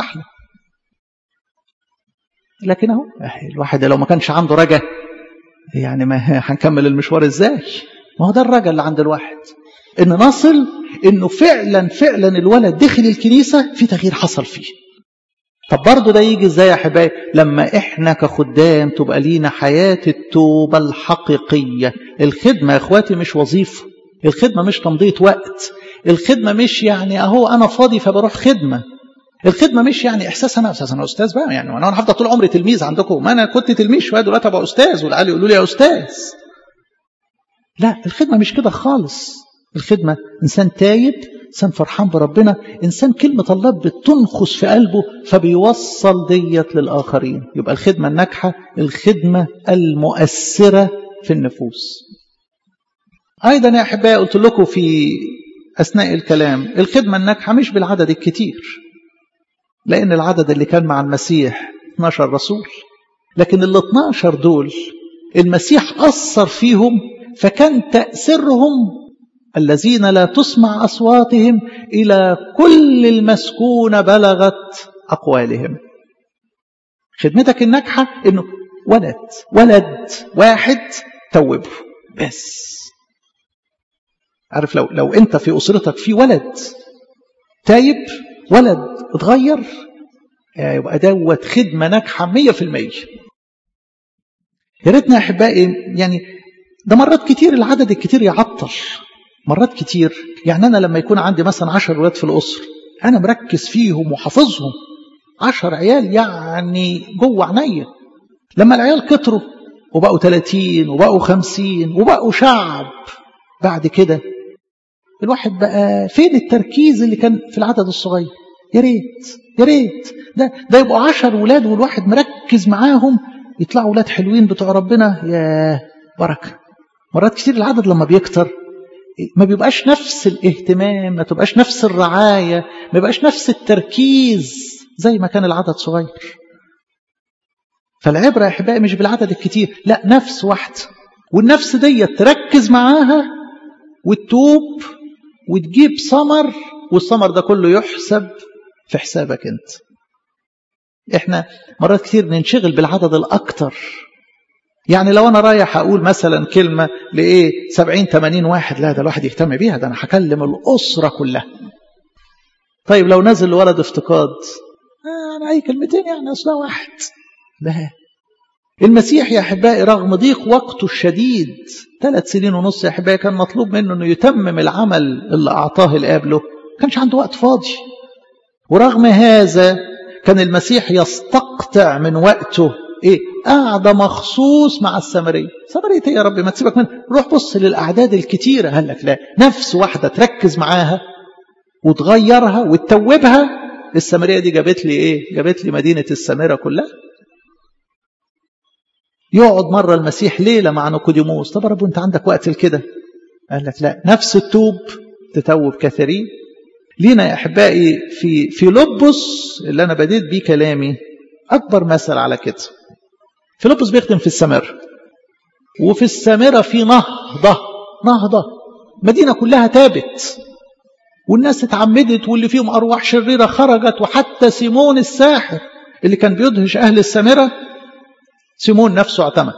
لكن أهو الواحد لو ما كانش عنده رجا يعني ما هنكمل المشوار إزاي؟ ما هو ده الرجا اللي عند الواحد، إن نصل إنه فعلا الولد دخل الكنيسة في تغيير حصل فيه. طب برضه ده يجي ازاي يا حبايبي؟ لما احنا كخدام تبقى لينا حياة التوبة الحقيقية. الخدمة يا اخواتي مش وظيفة، الخدمة مش تمضية وقت، الخدمة مش يعني اهو انا فاضي فبروح خدمة، الخدمة مش يعني احساس انا استاذ بقى، يعني انا هفضل طول عمري تلميذ عندكم، ما انا كنت تلميذ شوية دلوقتي ابقى استاذ والعيال يقولوا لي يا استاذ. لا، الخدمة مش كده خالص. الخدمة انسان تايب، إنسان فرحان بربنا، إنسان كلمة الله بتنخس في قلبه فبيوصل ديت للآخرين. يبقى الخدمة الناجحة الخدمة المؤثرة في النفوس. أيضا يا أحبائي قلت لكم في أثناء الكلام، الخدمة الناجحة مش بالعدد الكتير، لأن العدد اللي كان مع المسيح 12 رسول، لكن ال 12 دول المسيح أثر فيهم، فكان تأثيرهم الذين لا تسمع أصواتهم إلى كل المسكون بلغت أقوالهم. خدمتك الناجحة إنه ولد واحد توبه بس. عارف لو أنت في أسرتك في ولد تايب، ولد اتغير، يبقى دوت خدمة ناجحة 100%. يا ريتنا يا أحبائي يعني ده مرات كتير العدد الكتير يعطل، مرات كتير يعني أنا لما يكون عندي مثلا 10 ولاد في الأسر، أنا مركز فيهم وحافظهم، 10 عيال يعني جوه عينيا. لما العيال كتروا وبقوا 30 وبقوا 50 وبقوا شعب، بعد كده الواحد بقى فين التركيز اللي كان في العدد الصغير؟ يا ريت ده يبقوا 10 ولاد والواحد مركز معاهم، يطلعوا ولاد حلوين بتوع ربنا، يا بركة. مرات كتير العدد لما بيكتر ما بيبقاش نفس الاهتمام، ما تبقاش نفس الرعاية، ما بيبقاش نفس التركيز زي ما كان العدد صغير. فالعبرة يا أحبائي مش بالعدد الكتير، لا، نفس واحدة، والنفس دي تركز معاها وتتوب وتجيب ثمر، والثمر ده كله يحسب في حسابك انت. احنا مرات كتير ننشغل بالعدد الأكتر، يعني لو أنا رايح أقول مثلا كلمة لإيه 70-80 واحد، لا ده الواحد يهتم بيها، ده أنا هكلم الأسرة كلها. طيب لو نزل ولد افتقاد، أنا أي كلمتين يعني أصلا واحد. لا، المسيح يا أحبائي رغم ضيق وقته الشديد 3 سنين ونص يا أحبائي، كان مطلوب منه أنه يتمم العمل اللي أعطاه الآب له، كانش عنده وقت فاضي. ورغم هذا كان المسيح يستقطع من وقته قاعدة مخصوص مع السامرية. سامرية يا رب ما تسيبك منها، روح بص للأعداد الكتيرة. قال لك لا، نفس واحدة تركز معاها وتغيرها وتتوبها. السامرية دي جابت لي جابت لي مدينة السامرة كلها. يقعد مرة المسيح ليلة مع نيقوديموس، طب يا رب انت عندك وقت لكده؟ قال لك لا، نفس التوب تتوب كثيرين. لينا يا أحبائي في فيلبس اللي أنا بديت بيه كلامي أكبر مثل على كده. فيلبس بيخدم في السامرة، وفي السامرة في نهضة، مدينة كلها تابت، والناس اتعمدت، واللي فيهم أرواح شريرة خرجت، وحتى سيمون الساحر اللي كان بيدهش أهل السامرة، سيمون نفسه اعتمد.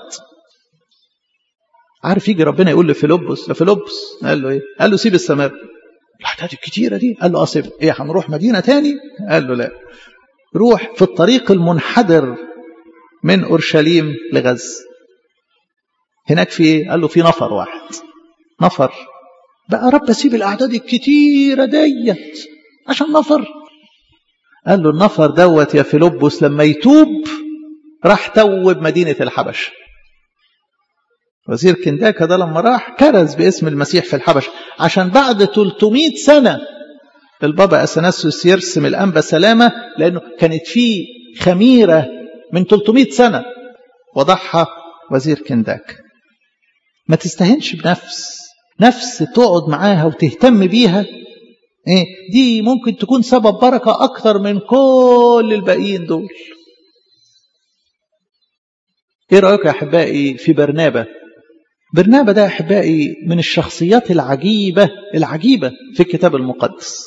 عارف يجي ربنا يقول لفيلبس، قال له قال له سيب السامرة، الأحداث الكتيرة دي، قال له سيب. هنروح مدينة تاني؟ قال له لا، روح في الطريق المنحدر من أورشليم لغزة. هناك في ايه؟ قال له في نفر واحد. نفر بقى رب اسيب الاعداد الكتيره ديت عشان نفر؟ قال له النفر دوت يا فيلبس لما يتوب راح توب مدينه الحبش. وزير كنداكا ده لما راح كرز باسم المسيح في الحبش، عشان بعد 300 سنه البابا اثناسيوس يرسم الانبا سلامه، لانه كانت فيه خميره من 300 سنه وضعها وزير كنداكا. ما تستهنش نفس تقعد معاها وتهتم بيها، ايه دي ممكن تكون سبب بركه اكتر من كل الباقيين دول. ايه رايك يا احبائي في برنابا؟ برنابا ده يا احبائي من الشخصيات العجيبه في الكتاب المقدس.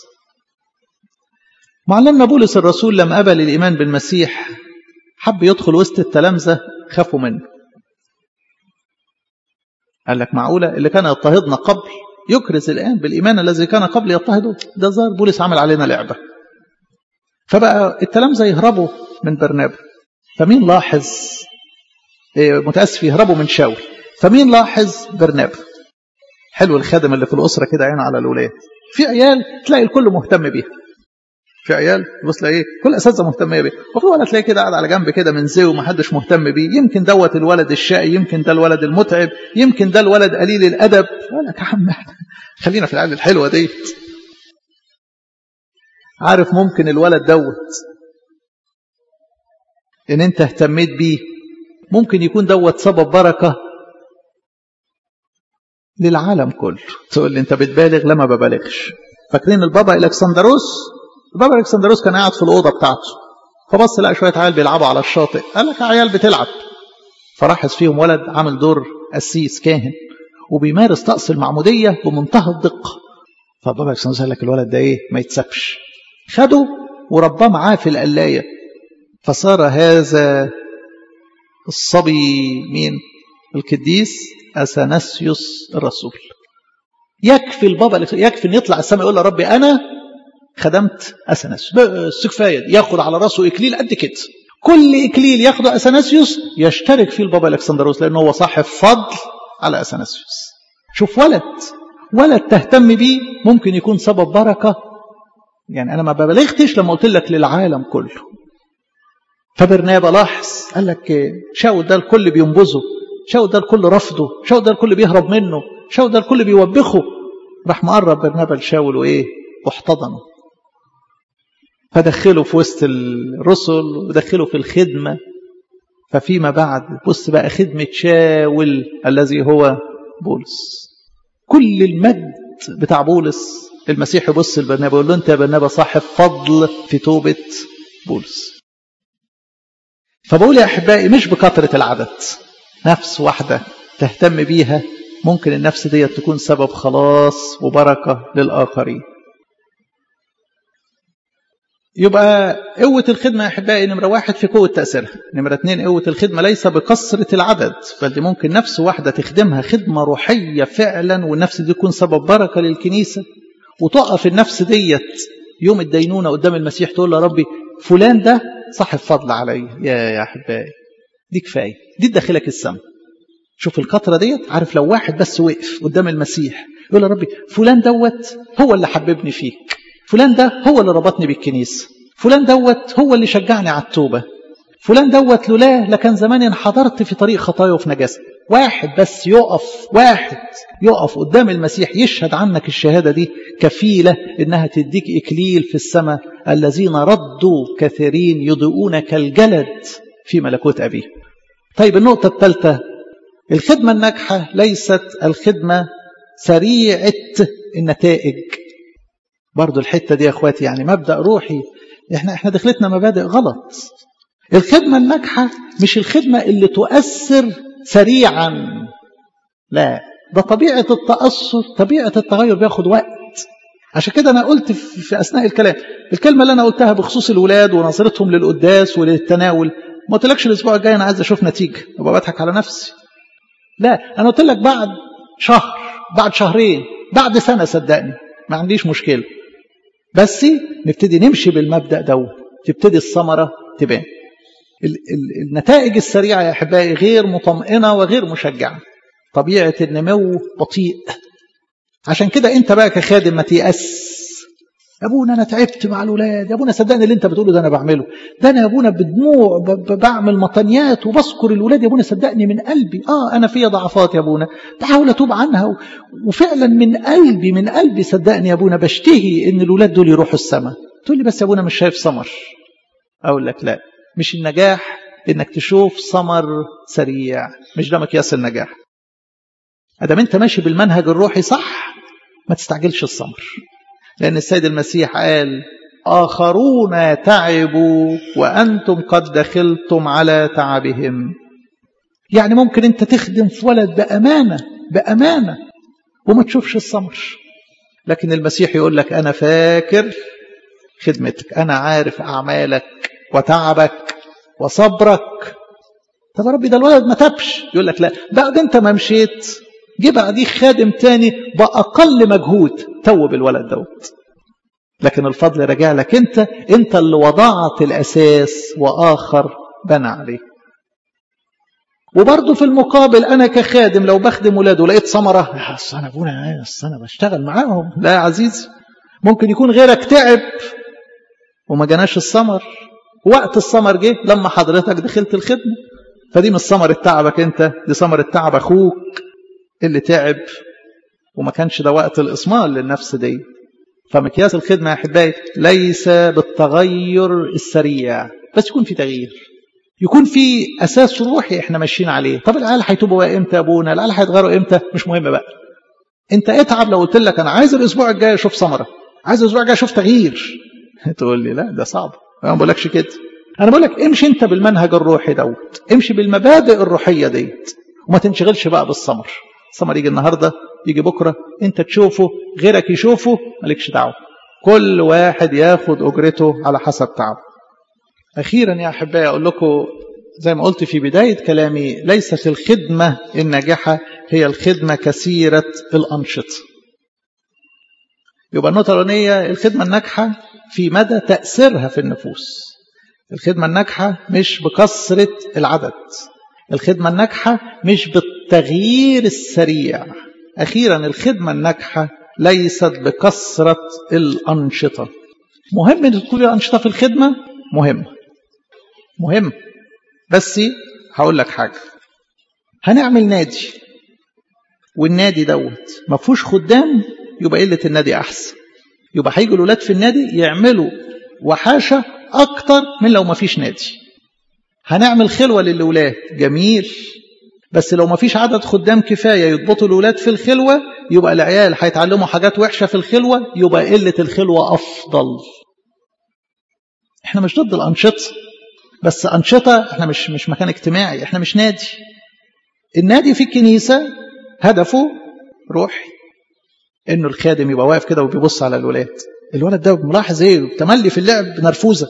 معلمنا بولس الرسول لما قبل الايمان بالمسيح حب يدخل وسط التلامذه، خافوا منه. قال لك معقوله اللي كان يضطهدنا قبل يكرز الان بالايمان الذي كان قبل يضطهده؟ ده ظاهر بولس عمل علينا لعبه. فبقى التلامذه يهربوا من برنابا. فمين لاحظ؟ متاسف، يهربوا من شاول. فمين لاحظ؟ برنابا. حلو الخادم اللي في الاسره كده عين على الاولاد. في عيال تلاقي الكل مهتم بيها، في عيال بص تلاقي كل اساتذه مهتميه بيه، وفي ولد تلاقي كده قاعد على جنب كده من زي وما حدش مهتم بيه. يمكن دوت الولد الشقي، يمكن ده الولد المتعب، يمكن ده الولد قليل الادب. لك يا عم خلينا في العيال الحلوه دي. عارف ممكن الولد دوت ان انت اهتميت بيه ممكن يكون دوت سبب بركه للعالم كله. تقول لي انت بتبالغ؟ لا ما ببالغش. فاكرين البابا الكسندروس؟ البابا الكسندروس كان قاعد في الأوضة بتاعته، فبص لقى شوية عيال بيلعبوا على الشاطئ. قال لك عيال بتلعب. فراحظ فيهم ولد عامل دور قسيس كاهن وبيمارس طقس المعمودية بمنتهى الدقة. فالبابا الكسندروس قال لك الولد ده ايه ما يتسبش. خده ورباه معاه في القلاية. فصار هذا الصبي مين؟ القديس أثناسيوس الرسول. يكفي البابا يكفي ان يطلع السماء يقول له ربي انا خدمت أثناسيوس بس كفايه. ياخد على راسه اكليل قد كده، كل اكليل ياخده أثناسيوس يشترك فيه البابا الكسندروس، لانه هو صاحب فضل على أثناسيوس. شوف ولد تهتم بيه ممكن يكون سبب بركه. يعني انا ما ببالغتش لما قلت لك للعالم كله. فبرنابا لاحظ قال لك شاول ده الكل بينبذه، شاول ده الكل رفضه، شاول ده الكل بيهرب منه، شاول ده الكل بيوبخه. راح مقرب برنابا لشاول وايه؟ واحتضنه. فدخله في وسط الرسل ودخله في الخدمة. ففيما بعد بص بقى خدمة شاول الذي هو بولس. كل المجد بتاع بولس المسيح يبص لبرنابا يقول له انت يا برنابا صاحب فضل في توبة بولس. فبقول يا أحبائي مش بكثرة العدد، نفس واحدة تهتم بيها ممكن النفس دي تكون سبب خلاص وبركة للآخرين. يبقى قوة الخدمة يا أحبائي نمرة 1 في قوة تأثيرها. نمرة 2 قوة الخدمة ليس بكثرة العدد، بل دي ممكن نفس واحدة تخدمها خدمة روحية فعلا، والنفس دي تكون سبب بركة للكنيسة. وتقف النفس ديت يوم الدينونة قدام المسيح تقول له ربي فلان ده صاحب فضل علي. يا أحبائي دي كفاية، دي تدخلك السماء. شوف القطرة ديت، عارف لو واحد بس وقف قدام المسيح يقول له ربي فلان دوت هو اللي حببني فيك، فلان ده هو اللي ربطني بالكنيسة، فلان دوت هو اللي شجعني على التوبة، فلان دوت لولاه لكان زماني انحدرت في طريق خطايا وفي نجاسة. واحد بس يقف قدام المسيح يشهد عنك الشهادة دي كفيلة إنها تديك إكليل في السماء. الذين ردوا كثيرين يضيئون كالجلد في ملكوت أبيه. طيب النقطة الثالثة، الخدمة الناجحة ليست الخدمة سريعة النتائج. برضو الحتة دي يا أخواتي يعني مبدأ روحي، احنا دخلتنا مبادئ غلط. الخدمة الناجحة مش الخدمة اللي تؤثر سريعا، لا، ده طبيعة التأثر، طبيعة التغير بياخد وقت. عشان كده أنا قلت في أثناء الكلمة اللي أنا قلتها بخصوص الولاد ونظرتهم للقداس وللتناول، ما قلتلكش الأسبوع الجاي أنا عايز أشوف نتيجة، أبقى بضحك على نفسي. لا، أنا قلت لك بعد شهر، بعد شهرين، بعد سنة، صدقني ما عنديش مشكلة، بس نبتدي نمشي بالمبدأ ده، تبتدي الثمرة تبان. النتائج السريعة يا أحبائي غير مطمئنة وغير مشجعة. طبيعة النمو بطيء. عشان كده انت بقى كخادم ما تيأس. يا ابونا انا تعبت مع الولاد، يا ابونا صدقني اللي انت بتقوله ده انا بعمله، ده انا يا ابونا بدموع بعمل مطنيات وبذكر الولاد، يا ابونا صدقني من قلبي انا فيا ضعفات يا ابونا، بحاول اتوب عنها وفعلا من قلبي صدقني يا ابونا بشتهي ان الولاد دول يروحوا السماء. تقول لي بس يا ابونا مش شايف ثمر. اقول لك لا، مش النجاح انك تشوف ثمر سريع، مش ده مقياس النجاح. ادام انت ماشي بالمنهج الروحي صح ما تستعجلش الثمر، لأن السيد المسيح قال آخرون تعبوا وأنتم قد دخلتم على تعبهم. يعني ممكن أنت تخدم في ولد بأمانة وما تشوفش الثمر، لكن المسيح يقول لك أنا فاكر خدمتك، أنا عارف أعمالك وتعبك وصبرك. طب يا ربي ده الولد ما تبش، يقول لك لا، بعد أنت ما مشيت جه بعديه خادم تاني بأقل مجهود توب الولد دوت، لكن الفضل رجع لك انت اللي وضعت الأساس وآخر بنى عليه. وبرضه في المقابل أنا كخادم لو بخدم ولاده ولقيت ثمرة، أصل أنا أبونا أنا بشتغل معاهم. لا يا عزيزي، ممكن يكون غيرك تعب وما جناش الثمر، وقت الثمر جه لما حضرتك دخلت الخدمة، فدي مش ثمرة تعبك انت، دي ثمرة تعب أخوك اللي تعب وما كانش ده وقت الإصمال للنفس دي. فمقياس الخدمة يا أحبائي ليس بالتغير السريع، بس يكون في تغيير، يكون في أساس روحي احنا ماشيين عليه. طب العيال هيتوبوا امتى يا ابونا؟ العيال هيتغيروا امتى؟ مش مهم بقى، انت اتعب. لو قلت لك انا عايز الاسبوع الجاي اشوف ثمرة، عايز الاسبوع الجاي اشوف تغيير، تقول لي لا ده صعب. انا ما بقولكش كده، انا بقول لك امشي انت بالمنهج الروحي دوت، امشي بالمبادئ الروحية ديت، وما تنشغلش بقى بالثمر. الثمر يجي النهارده يجي بكره، انت تشوفه غيرك يشوفه، مالكش دعوه، كل واحد ياخد اجرته على حسب تعبه. اخيرا يا احبائي اقول لكم زي ما قلت في بدايه كلامي، ليست الخدمه الناجحه هي الخدمه كثيره الانشطه. يبقى النقطه الاولانيه الخدمه الناجحه في مدى تاثيرها في النفوس. الخدمه الناجحه مش بكثره العدد، الخدمه الناجحه مش بالتغيير السريع. أخيرا الخدمة الناجحة ليست بكثرة الأنشطة. مهم أن تكون الأنشطة في الخدمة، مهم، بس هقول لك حاجة، هنعمل نادي والنادي دوت ما فيهوش خدام، يبقى قلة النادي أحسن، يبقى هيجوا الولاد في النادي يعملوا وحاشة أكتر من لو ما فيش نادي. هنعمل خلوة للولاد، جميل، بس لو ما فيش عدد خدام كفاية يضبطوا الولاد في الخلوة، يبقى العيال هيتعلموا حاجات وحشة في الخلوة، يبقى قلة الخلوة أفضل. احنا مش ضد الأنشطة، بس أنشطة احنا مش مكان اجتماعي، احنا مش نادي. النادي في الكنيسة هدفه روحي، انه الخادم يبقى واقف كده وبيبص على الولد ده ملاحظ ايه، تملي في اللعب نرفوزة.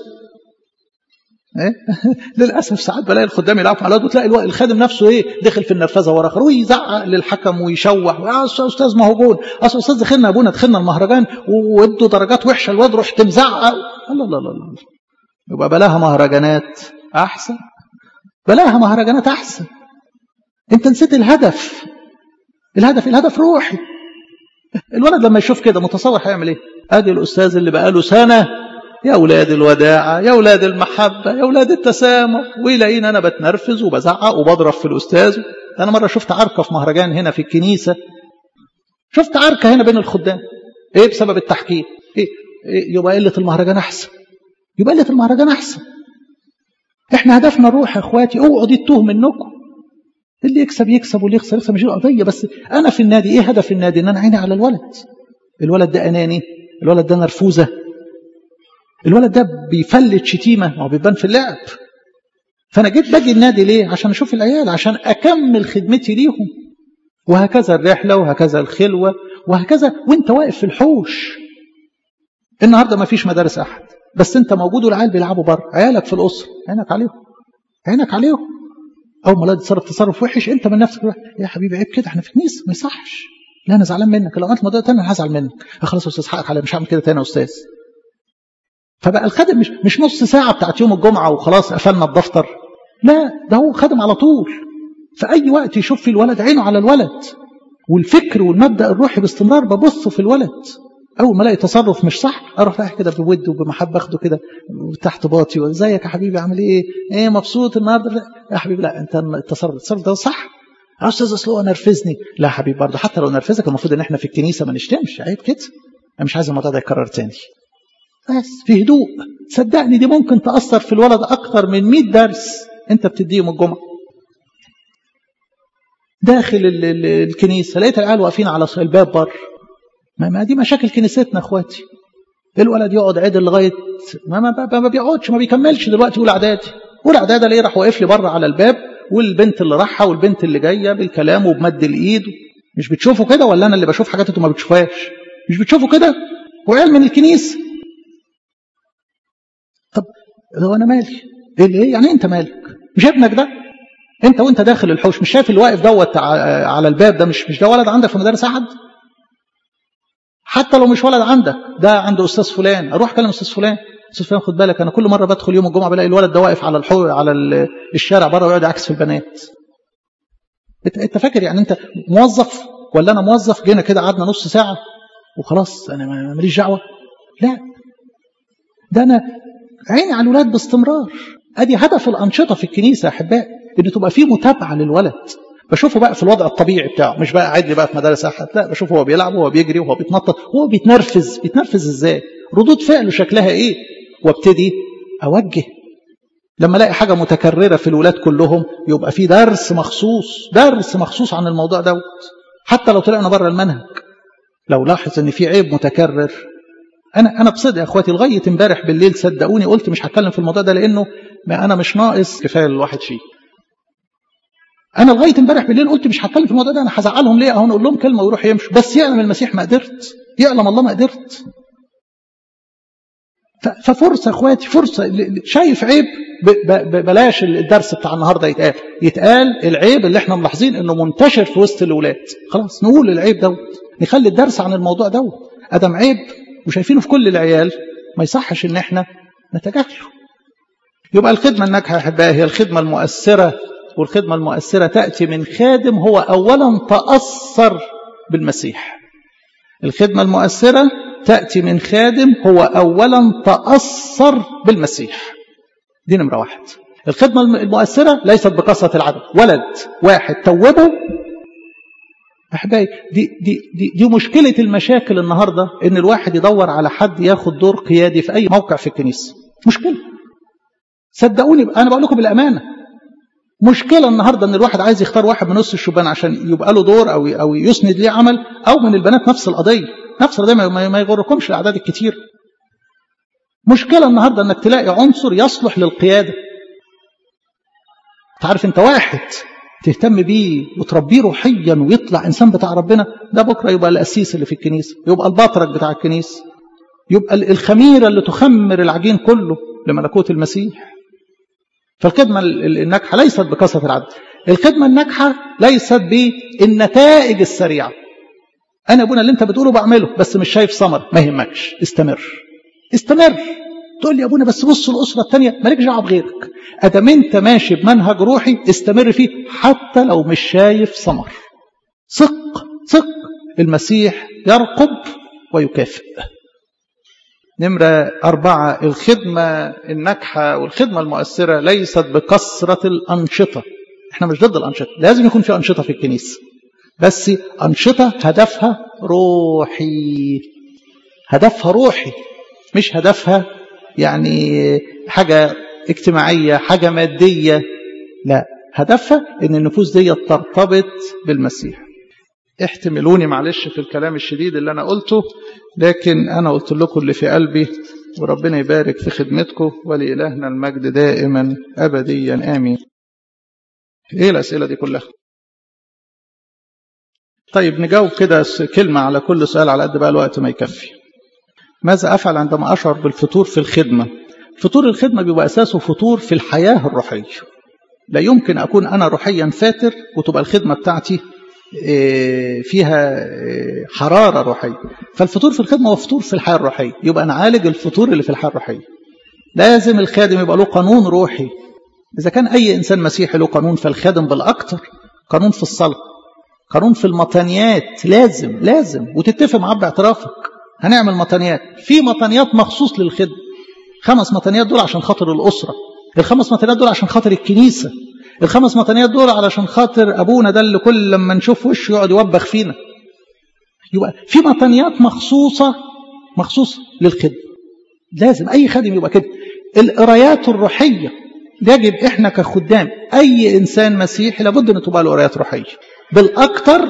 للأسف ساعات بلاقي الخدام يلعبوا على الأرض وتلاقي الخادم نفسه دخل في النرفزة ورا آخر ويزعق للحكم ويشوح، يا أستاذ ما هو جون، أستاذ دخلنا أبونا دخلنا المهرجان وادوا درجات وحشة الواد رحت مزعق. لا يبقى بلاها مهرجانات أحسن، بلاها مهرجانات أحسن. أنت نسيت الهدف روحي. الولد لما يشوف كده متصور هيعمل إيه؟ أدي الأستاذ اللي بقاله سنة يا أولاد الوداعة، يا أولاد المحبة، يا أولاد التسامح، ويلاقيني أنا بتنرفز وبزعق وبضرب في الأستاذ. أنا مرة شفت عركة في مهرجان هنا في الكنيسة، شفت عركة هنا بين الخدام، إيه بسبب التحكيم؟ يبقى قلة المهرجان أحسن، إحنا هدفنا الروح يا إخواتي. اوعوا دي تتوه منكم، اللي يكسب واللي يخسر مش القضية. بس أنا في النادي إيه هدف النادي؟ إن أنا عيني على الولد ده أناني، الولد ده نرفوزة، الولد ده بيفلت شتيمة، ما هو بيبان في اللعب. فأنا باجي النادي ليه؟ عشان أشوف العيال، عشان أكمل خدمتي ليهم. وهكذا الرحلة وهكذا الخلوة وهكذا. وانت واقف في الحوش النهاردة ما فيش مدارس أحد، بس انت موجود والعيال بيلعبوا بره، عيالك في الأسرة، عينك عليهم. أول ما لا تصرف وحش انت من نفسك يا حبيبي عيب كده، احنا في كنيسة ما يصحش، لا أنا زعلان منك، لو عملت موضوع تاني أنا هزعل منك، خلاص يا أستاذ حقك عليا، مش هعمل كده تاني يا أستاذ. فبقى الخادم مش نص ساعة بتاعت يوم الجمعة وخلاص قفلنا الدفتر، لا ده هو خادم على طول. في أي وقت يشوف في الولد عينه على الولد، والفكر والمبدأ الروحي باستمرار ببصه في الولد. أول ما الاقي تصرف مش صح أروح رايح كده بود وبمحبة أخده كده تحت باطي، وإزيك يا حبيبي عامل إيه مبسوط النهارده؟ يا حبيبي لا أنت التصرف ده صح يا أستاذ، أصل هو نرفزني. لا يا حبيبي برضه حتى لو نرفزك المفروض إن إحنا في الكنيسة ما نشتمش، عيب كده، أنا مش عايز الموضوع ده يتكرر تاني. بس في هدوء، صدقني دي ممكن تأثر في الولد أكتر من 100 درس أنت بتديهم الجمعة. داخل الكنيسة لقيت العيال واقفين على الباب بره، ما دي مشاكل كنيستنا اخواتي. الولد يقعد عدل لغايه ما بيقعدش، ما بيكملش دلوقتي اولى اعدادي. اولى اعدادي ليه راح واقف لي بره على الباب، والبنت اللي رايحه والبنت اللي جايه بالكلام وبمد الايد. مش بتشوفوا كده ولا انا اللي بشوف حاجات انتوا ما بتشوفوهاش؟ مش بتشوفوا كده؟ وعيال من الكنيسه. طب هو انا مالي؟ ايه يعني انت مالك؟ مش ابنك ده؟ انت وانت داخل الحوش مش شايف اللي واقف دوت على الباب ده؟ مش ده ولد عندك في مدارس احد؟ حتى لو مش ولد عندك، ده عنده استاذ فلان، اروح اكلم استاذ فلان، استاذ فلان خد بالك انا كل مره بدخل يوم الجمعه بلاقي الولد ده واقف على الشارع بره ويقعد يعكس في البنات. انت فاكر يعني انت موظف ولا انا موظف؟ جينا كده قعدنا نص ساعه وخلاص انا ماليش دعوه؟ لا، ده انا عيني على الولاد باستمرار. ادي هدف الانشطه في الكنيسه يا احبائي، ان تبقى في متابعه للولد. بشوفه بقى في الوضع الطبيعي بتاعه، مش بقى قاعد لي بقى في مدارس احد، لا، بشوفه هو بيلعب وهو بيجري وهو بيتنطط وهو بيتنرفز ازاي، ردود فعله شكلها ايه، وابتدي اوجه. لما الاقي حاجه متكرره في الولاد كلهم يبقى في درس مخصوص عن الموضوع دوت. حتى لو طلعنا بره المنهج، لو لاحظ ان في عيب متكرر، انا بصدق يا اخواتي لغايه امبارح بالليل صدقوني قلت مش هتكلم في الموضوع ده، لانه ما انا مش ناقص كفايه الواحد فيه. انا لغايه امبارح بالليل قلت مش هتكلم في الموضوع ده، انا هزعلهم ليه؟ اهو نقول لهم كلمه ويروح يمشوا، بس يعلم المسيح ما قدرت، يعلم الله ما قدرت. ففرصه اخواتي، فرصه. شايف عيب بلاش الدرس بتاع النهارده يتقال العيب اللي احنا ملاحظين انه منتشر في وسط الاولاد، خلاص نقول العيب دوت، نخلي الدرس عن الموضوع دوت. ادم عيب وشايفينه في كل العيال، ما يصحش ان احنا نتجاهله. يبقى الخدمه الناجحه يا احبائي هي الخدمه المؤثره، والخدمة المؤثرة تأتي من خادم هو أولا تأثر بالمسيح. الخدمة المؤثرة تأتي من خادم هو أولا تأثر بالمسيح. دي نمرة واحد. الخدمة المؤثرة ليست بكثرة العدد. ولد واحد توبه أحبائي، دي مشكلة المشاكل النهاردة، إن الواحد يدور على حد ياخد دور قيادي في أي موقع في الكنيسة. مشكلة، صدقوني أنا بقول لكم بالأمانة، مشكلة النهاردة ان الواحد عايز يختار واحد من نص الشبان عشان يبقى له دور او يسند ليه عمل، او من البنات نفس القضية ما يغركمش الاعداد الكتير. مشكلة النهاردة انك تلاقي عنصر يصلح للقيادة. تعرف انت واحد تهتم بيه وتربيه روحيا ويطلع انسان بتاع ربنا، ده بكرة يبقى القسيس اللي في الكنيسة، يبقى البطرك بتاع الكنيسة، يبقى الخميرة اللي تخمر العجين كله لملكوت المسيح. فالخدمة الناجحة ليست بكثرة العدد. الخدمة الناجحة ليست بالنتائج السريعة. أنا أبونا اللي أنت بتقوله بعمله بس مش شايف ثمر، ما يهمكش، استمر. تقول لي يا أبونا بس بص الأسرة الثانية، مالكش دعوة بغيرك. أدام أنت ماشي بمنهج روحي استمر فيه حتى لو مش شايف ثمر. ثق المسيح يرقب ويكافئ. نمرة 4، الخدمة الناجحة والخدمة المؤثرة ليست بكثرة الأنشطة. احنا مش ضد الأنشطة، لازم يكون في أنشطة في الكنيسة، بس أنشطة هدفها روحي. مش هدفها يعني حاجة اجتماعية، حاجة مادية، لا، هدفها ان النفوس دي ترتبط بالمسيح. احتملوني معلش في الكلام الشديد اللي أنا قلته، لكن أنا قلت لكم اللي في قلبي، وربنا يبارك في خدمتكم، ولإلهنا المجد دائما أبديا آمين. إيه الأسئلة دي كلها؟ طيب نجاوب كده كلمة على كل سؤال على قد بقى الوقت ما يكفي. ماذا أفعل عندما أشعر بالفتور في الخدمة؟ فتور الخدمة بيبقى أساسه فتور في الحياة الروحية. لا يمكن أكون أنا روحيا فاتر وتبقى الخدمة بتاعتي فيها حرارة روحية. فالفطور في الخدمة هو فطور في الحياة الروحية، يبقى نعالج الفطور اللي في الحياة الروحية. لازم الخادم يبقى له قانون روحي. إذا كان أي إنسان مسيحي له قانون، فالخادم بالأكثر قانون في الصلاة، قانون في المطانيات، لازم وتتفق معاه باعترافك. هنعمل مطانيات، في مطانيات مخصوص للخدمة، 5 مطانيات دول عشان خاطر الأسرة، ال5 مطانيات دول عشان خاطر الكنيسة، ال5 مطانيات دول علشان خاطر أبونا ده اللي كل لما نشوف وشه يقعد يوبخ فينا. يبقى في مطانيات مخصوصة للخدمة. لازم أي خادم يبقى كده. القرايات الروحية يجب إحنا كخدام، أي إنسان مسيحي لابد أن تبقى له قرايات روحية. بالأكثر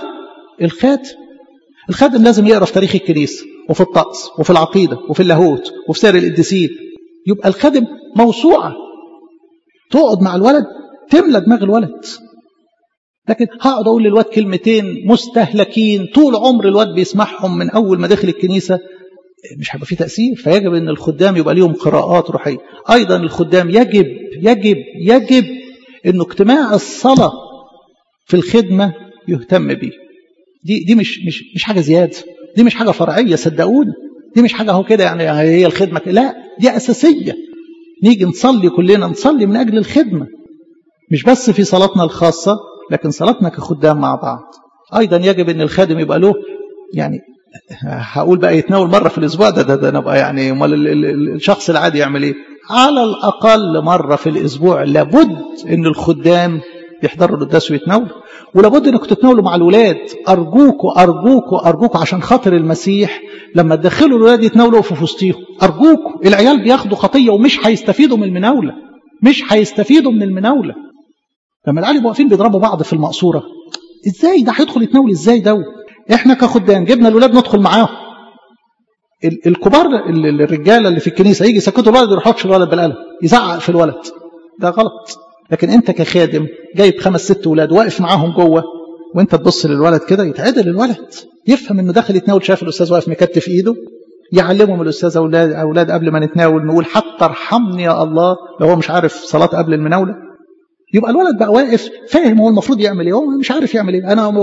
الخادم لازم يقرأ في تاريخ الكنيسة وفي الطقس وفي العقيدة وفي اللاهوت وفي سير القديسين. يبقى الخادم موسوعة، تقعد مع الولد تملى دماغ الولد. لكن هقعد أقول للواد كلمتين مستهلكين طول عمر الواد بيسمعهم من أول ما دخل الكنيسة، مش هيبقى فيه تأثير. فيجب أن الخدام يبقى ليهم قراءات روحية. أيضا الخدام يجب أنه اجتماع الصلاة في الخدمة يهتم به. دي مش حاجة زيادة، دي مش حاجة فرعية، صدقوني دي مش حاجة هو كده يعني هي الخدمة، لا دي أساسية. نيجي نصلي كلنا، نصلي من أجل الخدمة، مش بس في صلاتنا الخاصة لكن صلاتنا كخدام مع بعض. أيضا يجب أن الخادم يبقى له يعني هقول بقى يتناول مرة في الأسبوع، ده نبقى يعني الشخص العادي يعمل إيه؟ على الأقل مرة في الأسبوع لابد أن الخدام يحضروا القداس ويتناولوا، ولابد أنكم تتناولوا مع الولاد. أرجوكوا عشان خاطر المسيح لما تدخلوا الولاد يتناولوا في وسطيهم. أرجوكوا، العيال بياخدوا خطية ومش هيستفيدوا من المناولة. لما العيال يبقوا واقفين بيضربوا بعض في المقصورة، إزاي ده هيدخل يتناول؟ إزاي ده؟ إحنا كخدام جبنا الولاد ندخل معاهم. الكبار الرجالة اللي في الكنيسة يجي يسكتوا الولد يروح يحطش الولد بالقلم يزعق في الولد، ده غلط. لكن أنت كخادم جايب 5-6 ولاد واقف معاهم جوه، وأنت تبص للولد كده يتعدل الولد، يفهم إنه داخل يتناول، شايف الأستاذ واقف مكتف إيده، يعلمهم الأستاذ أولاد قبل ما نتناول نقول حتى ارحمني يا الله لو هو مش عارف صلاة قبل المناولة. يبقى الولد بقى واقف فاهم هو المفروض يعمل ايه، هو مش عارف يعمل ايه. انا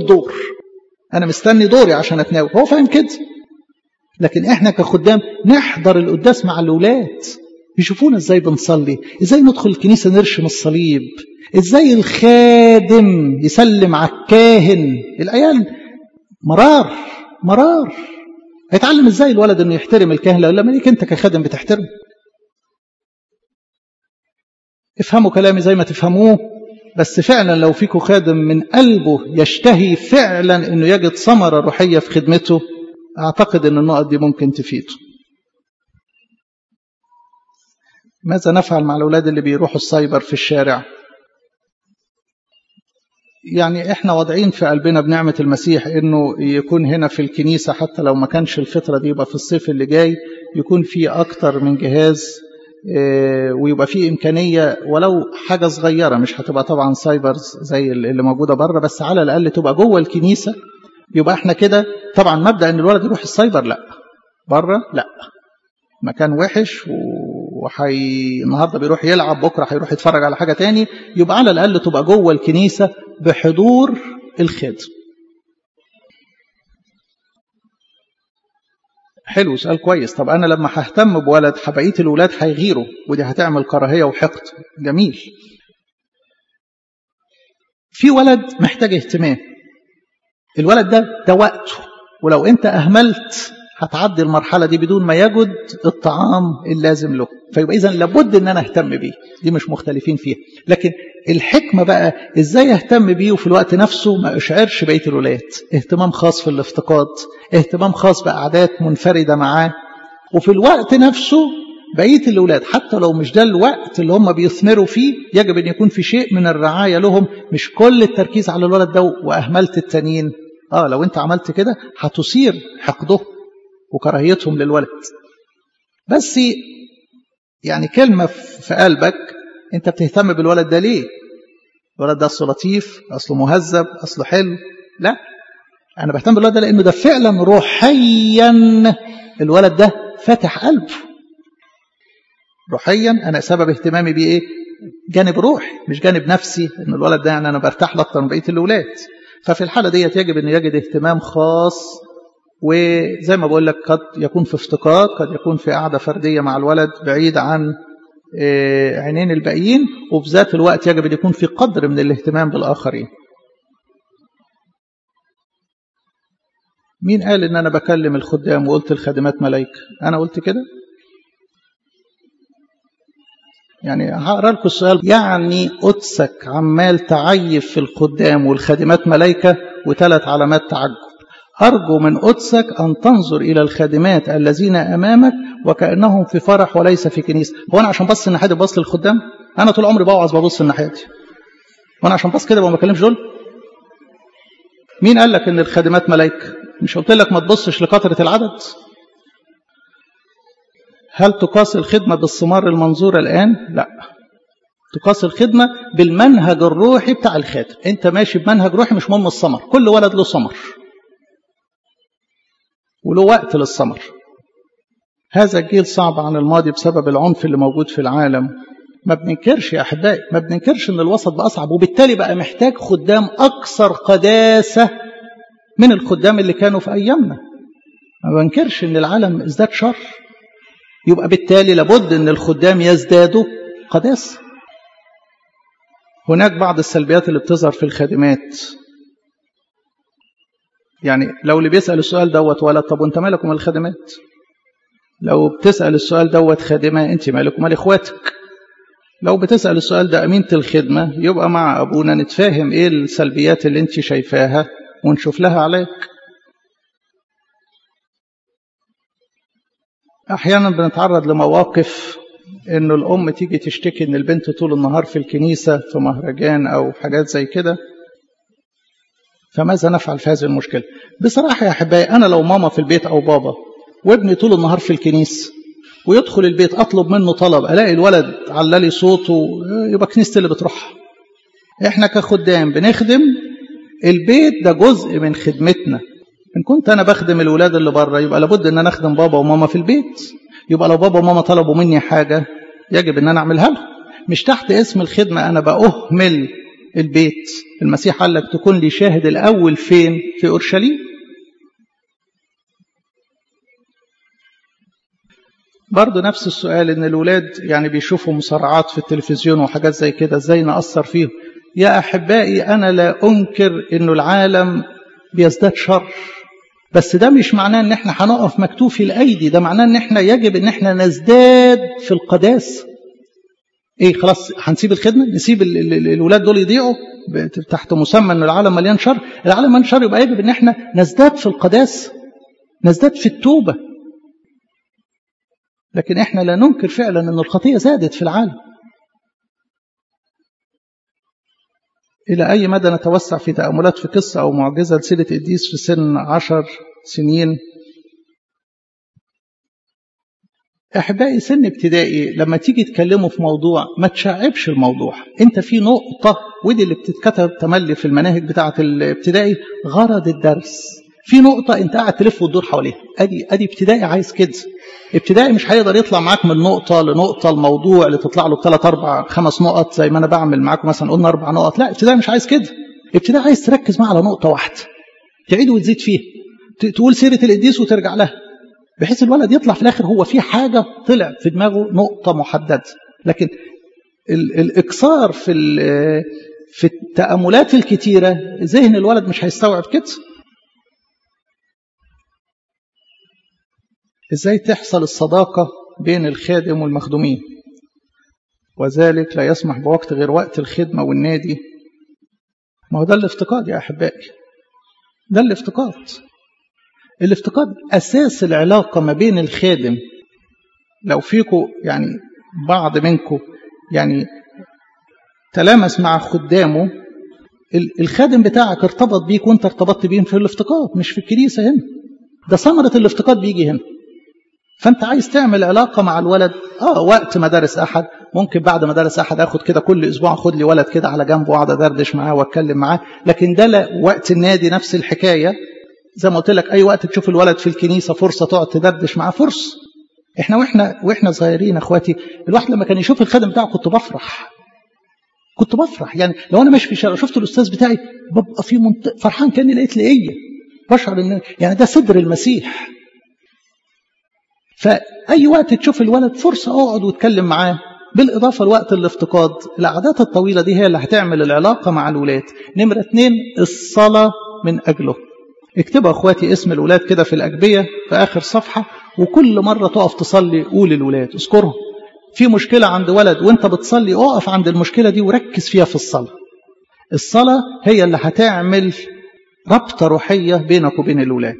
مستني دوري عشان اتناول، هو فاهم كده. لكن احنا كخدام نحضر القداس مع الاولاد، يشوفونا ازاي بنصلي، ازاي ندخل الكنيسة نرشم الصليب، ازاي الخادم يسلم على الكاهن. العيال مرار هيتعلم ازاي الولد انه يحترم الكاهن لما ليك انت كخادم بتحترم. افهموا كلامي زي ما تفهموه، بس فعلا لو فيكم خادم من قلبه يشتهي فعلا انه يجد ثمرة روحية في خدمته، اعتقد ان النقط دي ممكن تفيده. ماذا نفعل مع الاولاد اللي بيروحوا السايبر في الشارع؟ يعني احنا واضعين في قلبنا بنعمة المسيح انه يكون هنا في الكنيسة، حتى لو ما كانش الفترة دي يبقى في الصيف اللي جاي يكون في اكتر من جهاز، ويبقى فيه إمكانية ولو حاجة صغيرة، مش هتبقى طبعا سايبرز زي اللي موجودة بره، بس على الأقل تبقى جوه الكنيسة. يبقى احنا كده طبعا مبدأ ان الولد يروح السايبر لا، بره لا، مكان وحش، النهاردة بيروح يلعب بكرة هيروح يتفرج على حاجة تاني. يبقى على الأقل تبقى جوه الكنيسة بحضور الخادم. حلو، سؤال كويس. طب أنا لما ههتم بولد بقية الولاد هيغيروا، ودي هتعمل كراهية وحقد. جميل. في ولد محتاج اهتمام، الولد ده وقته، ولو أنت أهملت هتعدي المرحلة دي بدون ما يجد الطعام اللازم له. فيبقى إذن لابد أن أنا أهتم بيه، دي مش مختلفين فيها. لكن الحكمة بقى إزاي أهتم بيه وفي الوقت نفسه ما أشعرش بقية الولاد. اهتمام خاص في الافتقاد، اهتمام خاص بقعدات منفردة معاه، وفي الوقت نفسه بقية الولاد حتى لو مش ده الوقت اللي هم بيثمروا فيه يجب أن يكون في شيء من الرعاية لهم، مش كل التركيز على الولد ده وأهملت التانيين. لو أنت عملت كده هتثير حقده وكراهيتهم للولد. بس يعني كلمة في قلبك، أنت بتهتم بالولد ده ليه؟ الولد ده أصله لطيف، أصله مهذب، أصله حلو؟ لا، أنا بهتم بالولد ده لأنه ده فعلا روحيا الولد ده فتح قلبه. روحيا أنا سبب اهتمامي بيه إيه؟ جانب روحي مش جانب نفسي، إن الولد ده يعني أنا برتاح له أكتر من بقية الأولاد. ففي الحالة دي يجب أن يجد اهتمام خاص، وزي ما بقول لك قد يكون في افتقاد، قد يكون في قعدة فردية مع الولد بعيد عن عينين الباقيين، وفي ذات الوقت يجب أن يكون في قدر من الاهتمام بالآخرين. مين قال ان انا بكلم الخدام وقلت الخادمات ملائكة؟ انا قلت كده؟ يعني هقرأ لكم السؤال. يعني قدسك عمال تعيب في الخدام والخادمات ملائكة وثلاث علامات تعجب. أرجو من قدسك أن تنظر إلى الخادمات الذين أمامك وكأنهم في فرح وليس في كنيسة. هو أنا عشان بص الناحية دي ببص للخدام؟ أنا طول عمري بوعظ ببص الناحية دي، وأنا عشان بص كده ما بكلمش دول؟ مين قال لك إن الخادمات ملائكة؟ مش قلت لك ما تبصش لكثرة العدد؟ هل تقاس الخدمة بالثمار المنظورة الآن؟ لا، تقاس الخدمة بالمنهج الروحي بتاع الخادم. أنت ماشي بمنهج روحي، مش مهم الثمر، كل ولد له ثمر وله وقت للثمر. هذا الجيل صعب عن الماضي بسبب العنف اللي موجود في العالم. ما بننكرش يا أحبائي، ما بننكرش أن الوسط بقى أصعب، وبالتالي بقى محتاج خدام أكثر قداسة من الخدام اللي كانوا في أيامنا. ما بننكرش أن العالم ازداد شر، يبقى بالتالي لابد أن الخدام يزدادوا قداسة. هناك بعض السلبيات اللي بتظهر في الخادمات. يعني لو اللي بيسأل السؤال دوت ولد، طب وانت مالكم الخادمات؟ لو بتسأل السؤال دوت خادمة، انت مالكم مال اخواتك؟ لو بتسأل السؤال ده أمينة الخدمة، يبقى مع أبونا نتفاهم ايه السلبيات اللي انت شايفاها ونشوف لها علاج. أحيانا بنتعرض لمواقف إنه الأم تيجي تشتكي إن البنت طول النهار في الكنيسة في مهرجان أو حاجات زي كده، فماذا نفعل في هذه المشكلة؟ بصراحة يا أحبائي، أنا لو ماما في البيت أو بابا وابني طول النهار في الكنيسة ويدخل البيت أطلب منه طلب ألاقي الولد علالي صوته، يبقى كنيسة اللي بتروحها. إحنا كخدام بنخدم البيت، ده جزء من خدمتنا. إن كنت أنا بخدم الولاد اللي بره، يبقى لابد أن أنا أخدم بابا وماما في البيت. يبقى لو بابا وماما طلبوا مني حاجة يجب أن أنا أعملها لهم، مش تحت اسم الخدمة أنا بأهمل البيت. المسيح قال لك تكون لي شاهد الأول فين؟ في أورشليم. برضو نفس السؤال، إن الولاد يعني بيشوفوا مصارعات في التلفزيون وحاجات زي كده، إزاي نأثر فيهم؟ يا أحبائي، أنا لا أنكر إنه العالم بيزداد شر، بس ده مش معناه ان احنا هنقف مكتوفي الايدي، ده معناه ان احنا يجب ان احنا نزداد في القداسه. ايه خلاص هنسيب الخدمه؟ نسيب الولاد دول يضيعوا تحت مسمى ان العالم مليان شر؟ العالم مليان شر، يبقى يجب ان احنا نزداد في القداسه، نزداد في التوبه. لكن احنا لا ننكر فعلا ان الخطيه زادت في العالم. إلى أي مدى نتوسع في تأملات في قصة أو معجزة لسيدة قديس في سن 10 سنين؟ أحبائي، سن ابتدائي لما تيجي تكلموا في موضوع ما تشعبش الموضوع. أنت في نقطة، ودي اللي بتتكتب تملي في المناهج بتاعة الابتدائي، غرض الدرس. في نقطة أنت قاعد تلف وتدور حواليها. أدي ابتدائي عايز كده. ابتدائي مش هيقدر يطلع معاك من نقطة لنقطة الموضوع اللي تطلع له 3 4 5 نقط زي ما أنا بعمل معاكم مثلا قلنا 4 نقط. لا، ابتدائي مش عايز كده. ابتدائي عايز تركز معاه على نقطة واحدة، تعيد وتزيد فيها، تقول سيرة القديس وترجع لها، بحيث الولد يطلع في الآخر هو في حاجة طلع في دماغه نقطة محددة. لكن الإكثار في التأملات الكتيرة، ذهن الولد مش هيستوعب كده. إزاي تحصل الصداقة بين الخادم والمخدومين، وذلك لا يسمح بوقت غير وقت الخدمة والنادي؟ ما هو ده الافتقاد يا أحبائي، ده الافتقاد. الافتقاد أساس العلاقة ما بين الخادم. لو فيكم يعني بعض منكم يعني تلامس مع خدامه، الخادم بتاعك ارتبط بيك وانت ارتبطت بيه في الافتقاد، مش في الكنيسة هنا. ده ثمرة الافتقاد بيجي هنا. فانت عايز تعمل علاقة مع الولد، وقت مدارس أحد، ممكن بعد مدارس أحد أخد كده كل أسبوع أخد لي ولد كده على جنبه وأقعد أدردش معاه وأتكلم معاه. لكن ده لا، وقت النادي نفس الحكاية. زي ما قلت لك، أي وقت تشوف الولد في الكنيسة فرصة تقعد تدردش معاه، فرصة. إحنا صغيرين أخواتي، الواحد لما كان يشوف الخادم بتاعه كنت بفرح. يعني لو أنا ماشي في الشارع شفت الأستاذ بتاعي ببقى في فرحان كأني لقيت لقية، بشعر إن يعني ده صدر المسيح. فأي وقت تشوف الولد فرصة اقعد واتكلم معاه. بالإضافة لوقت الافتقاد، العادات الطويلة دي هي اللي هتعمل العلاقة مع الولاد. نمرة 2، الصلاة من أجله. اكتبوا اخواتي اسم الولاد كده في الأجبية في آخر صفحة، وكل مرة تقف تصلي قول الولاد اذكرهم. في مشكلة عند ولد وانت بتصلي اقف عند المشكلة دي وركز فيها في الصلاة. الصلاة هي اللي هتعمل ربطة روحية بينك وبين الولاد.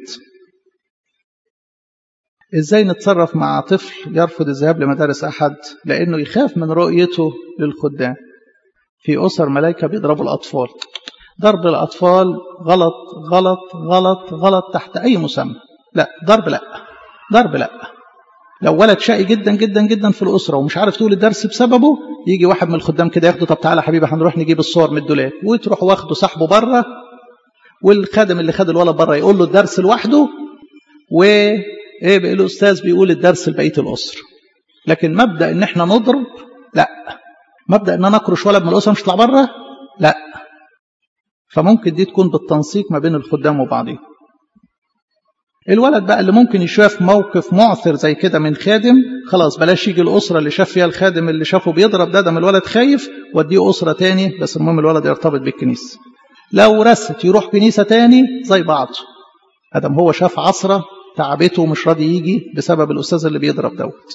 ازاي نتصرف مع طفل يرفض الذهاب لمدارس أحد لأنه يخاف من رؤيته للخدام؟ في أسر ملايكة بيضربوا الأطفال. ضرب الأطفال غلط غلط غلط غلط تحت أي مسمى. لا ضرب لا، ضرب لا. لو ولد شقي جدا جدا جدا في الأسرة ومش عارف تقول الدرس بسببه، يجي واحد من الخدام كده ياخده، طب تعالى حبيبي هنروح نجيب الصور من الدولاب، وتروح واخده صاحبه بره، والخادم اللي خد الولد بره يقول له الدرس لوحده، وايه بقى الأستاذ بيقول الدرس لبقية الأسرة. لكن مبدأ ان احنا نضرب لا، مبدأ ان انا اكرش ولد من الأسرة مش يطلع بره لا. فممكن دي تكون بالتنسيق ما بين الخدام وبعضهم. الولد بقى اللي ممكن يشوف موقف معثر زي كده من خادم، خلاص بلاش يجي الأسرة اللي شاف فيها الخادم اللي شافه بيضرب ده من الولد خايف، وديه أسرة تاني، بس المهم الولد يرتبط بالكنيسة. لو رست يروح كنيسة تاني زي بعض، ادم هو شاف عصرة تعبته ومش راضي يجي بسبب الأستاذ اللي بيضرب دوت.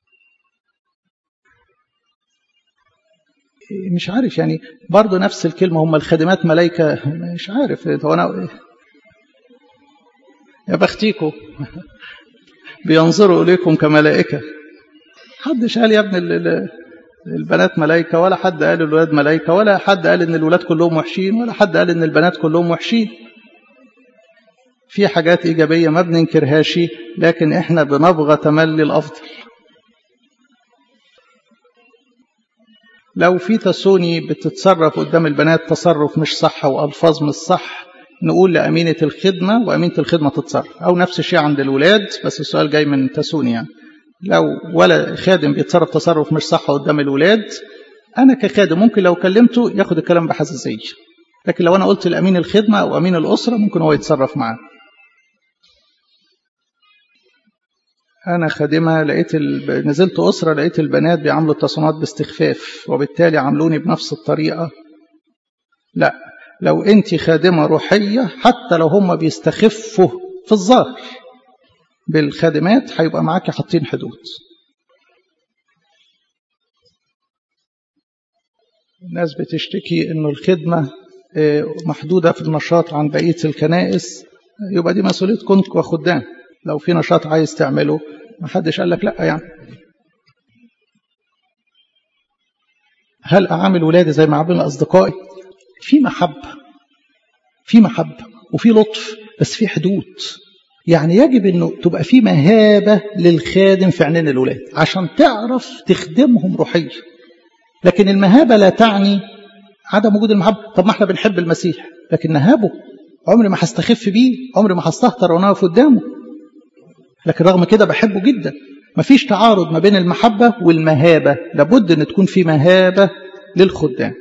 مش عارف يعني برضو نفس الكلمة، هم الخادمات ملايكة، مش عارف هو أنا يا بختيكم بينظروا إليكم كملائكة. حدش قال يا ابن البنات ملايكة، ولا حد قال الولاد ملايكة، ولا حد قال إن الولاد كلهم وحشين، ولا حد قال إن البنات كلهم وحشين. في حاجات إيجابية ما بننكرهاش، لكن إحنا بنبغى تملي الأفضل. لو في تسوني بتتصرف قدام البنات تصرف مش صح وألفاظ مش صح، نقول لأمينة الخدمة وأمينة الخدمة تتصرف. أو نفس الشيء عند الولاد، بس السؤال جاي من تسوني يعني. لو ولا خادم بيتصرف تصرف مش صح قدام الولاد، أنا كخادم ممكن لو كلمته ياخد الكلام بحساسية، لكن لو أنا قلت لأمين الخدمة أو أمين الأسرة ممكن هو يتصرف معاه. أنا خادمة نزلت أسرة لقيت البنات بيعملوا التصنيفات باستخفاف، وبالتالي عملوني بنفس الطريقة. لا، لو أنت خادمة روحية حتى لو هم بيستخفوا في الظاهر بالخادمات هيبقى معاكي حاطين حدود. الناس بتشتكي إنه الخدمة محدودة في النشاط عن بقية الكنائس، يبقى دي مسؤوليتكم كخدام. لو في نشاط عايز تعمله ما حدش قال لك لا يعني. هل أعامل ولادي زي ما عامل أصدقائي؟ في محبة وفي لطف، بس في حدود. يعني يجب أنه تبقى في مهابة للخادم في عينين الولاد عشان تعرف تخدمهم روحيا. لكن المهابة لا تعني عدم وجود المحبة. طب ما احنا بنحب المسيح، لكن نهابه عمري ما هستخف بيه، عمري ما هستهتر وانا واقف قدامه، لكن رغم كده بحبه جدا. مفيش تعارض ما بين المحبة والمهابة، لابد أن تكون في مهابة للخدام.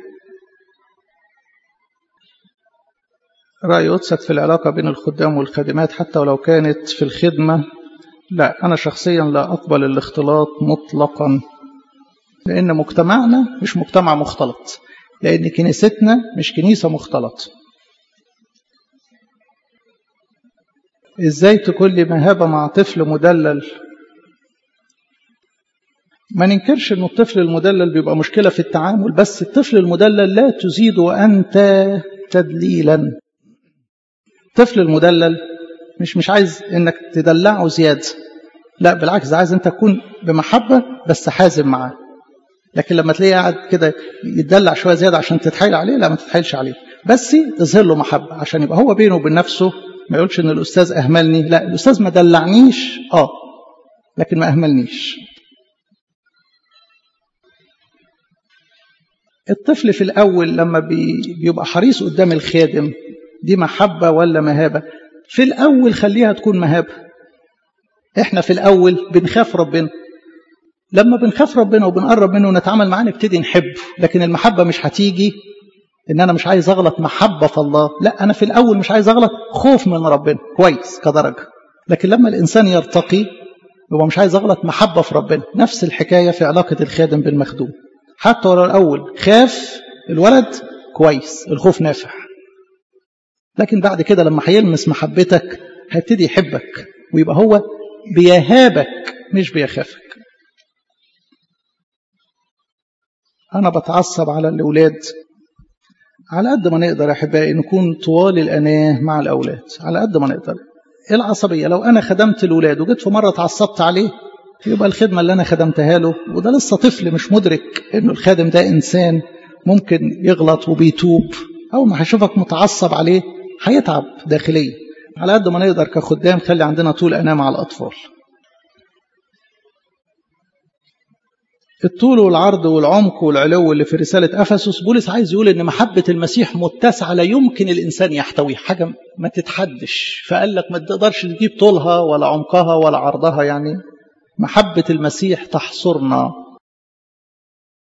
رأي قدسك في العلاقة بين الخدام والخادمات حتى ولو كانت في الخدمة؟ لا، أنا شخصيا لا أقبل الاختلاط مطلقا، لأن مجتمعنا مش مجتمع مختلط، لأن كنيستنا مش كنيسة مختلط. إزاي تكون لي مهابة مع طفل مدلل؟ ما ننكرش أن الطفل المدلل بيبقى مشكلة في التعامل، بس الطفل المدلل لا تزيد وأنت تدليلا. الطفل المدلل مش عايز أنك تدلعه زيادة، لا بالعكس، عايز أنت تكون بمحبة بس حازم معاه. لكن لما تلاقيه قاعد كده يتدلع شوية زيادة عشان تتحايل عليه، لا ما تتحايلش عليه، بس تظهر له محبة عشان يبقى هو بينه وبين نفسه ما يقولش ان الأستاذ أهملني. لا، الأستاذ ما دلعنيش لكن ما أهملنيش. الطفل في الأول لما بيبقى حريص قدام الخادم، دي محبة ولا مهابة؟ في الأول خليها تكون مهابة. احنا في الأول بنخاف ربنا، لما بنخاف ربنا وبنقرب منه ونتعامل معاه نبتدي نحبه. لكن المحبة مش هتيجي ان انا مش عايز اغلط محبة في الله، لا، انا في الاول مش عايز اغلط خوف من ربنا كويس كدرجة. لكن لما الانسان يرتقي يبقى مش عايز اغلط محبة في ربنا. نفس الحكاية في علاقة الخادم بالمخدوم، حتى ولو الاول خاف الولد كويس، الخوف نافع. لكن بعد كده لما هيلمس محبتك هيبتدي يحبك، ويبقى هو بيهابك مش بيخافك. أنا بتعصب على الأولاد على قد ما نقدر يا أحبائي، نكون طوال الأناة مع الأولاد على قد ما نقدر. العصبية لو أنا خدمت الأولاد وجيت في مرة اتعصبت عليه، يبقى الخدمة اللي أنا خدمتها له، وده لسه طفل مش مدرك إنه الخادم ده إنسان ممكن يغلط وبيتوب، أول ما هيشوفك متعصب عليه هيتعب داخليا. على قد ما نقدر كخدام خلي عندنا طول أناة مع الأطفال. الطول والعرض والعمق والعلو اللي في رسالة أفسس، بولس عايز يقول إن محبة المسيح متسعة لا يمكن الإنسان يحتوي حاجة ما تتحدش، فقال لك ما تقدرش تجيب طولها ولا عمقها ولا عرضها. يعني محبة المسيح تحصرنا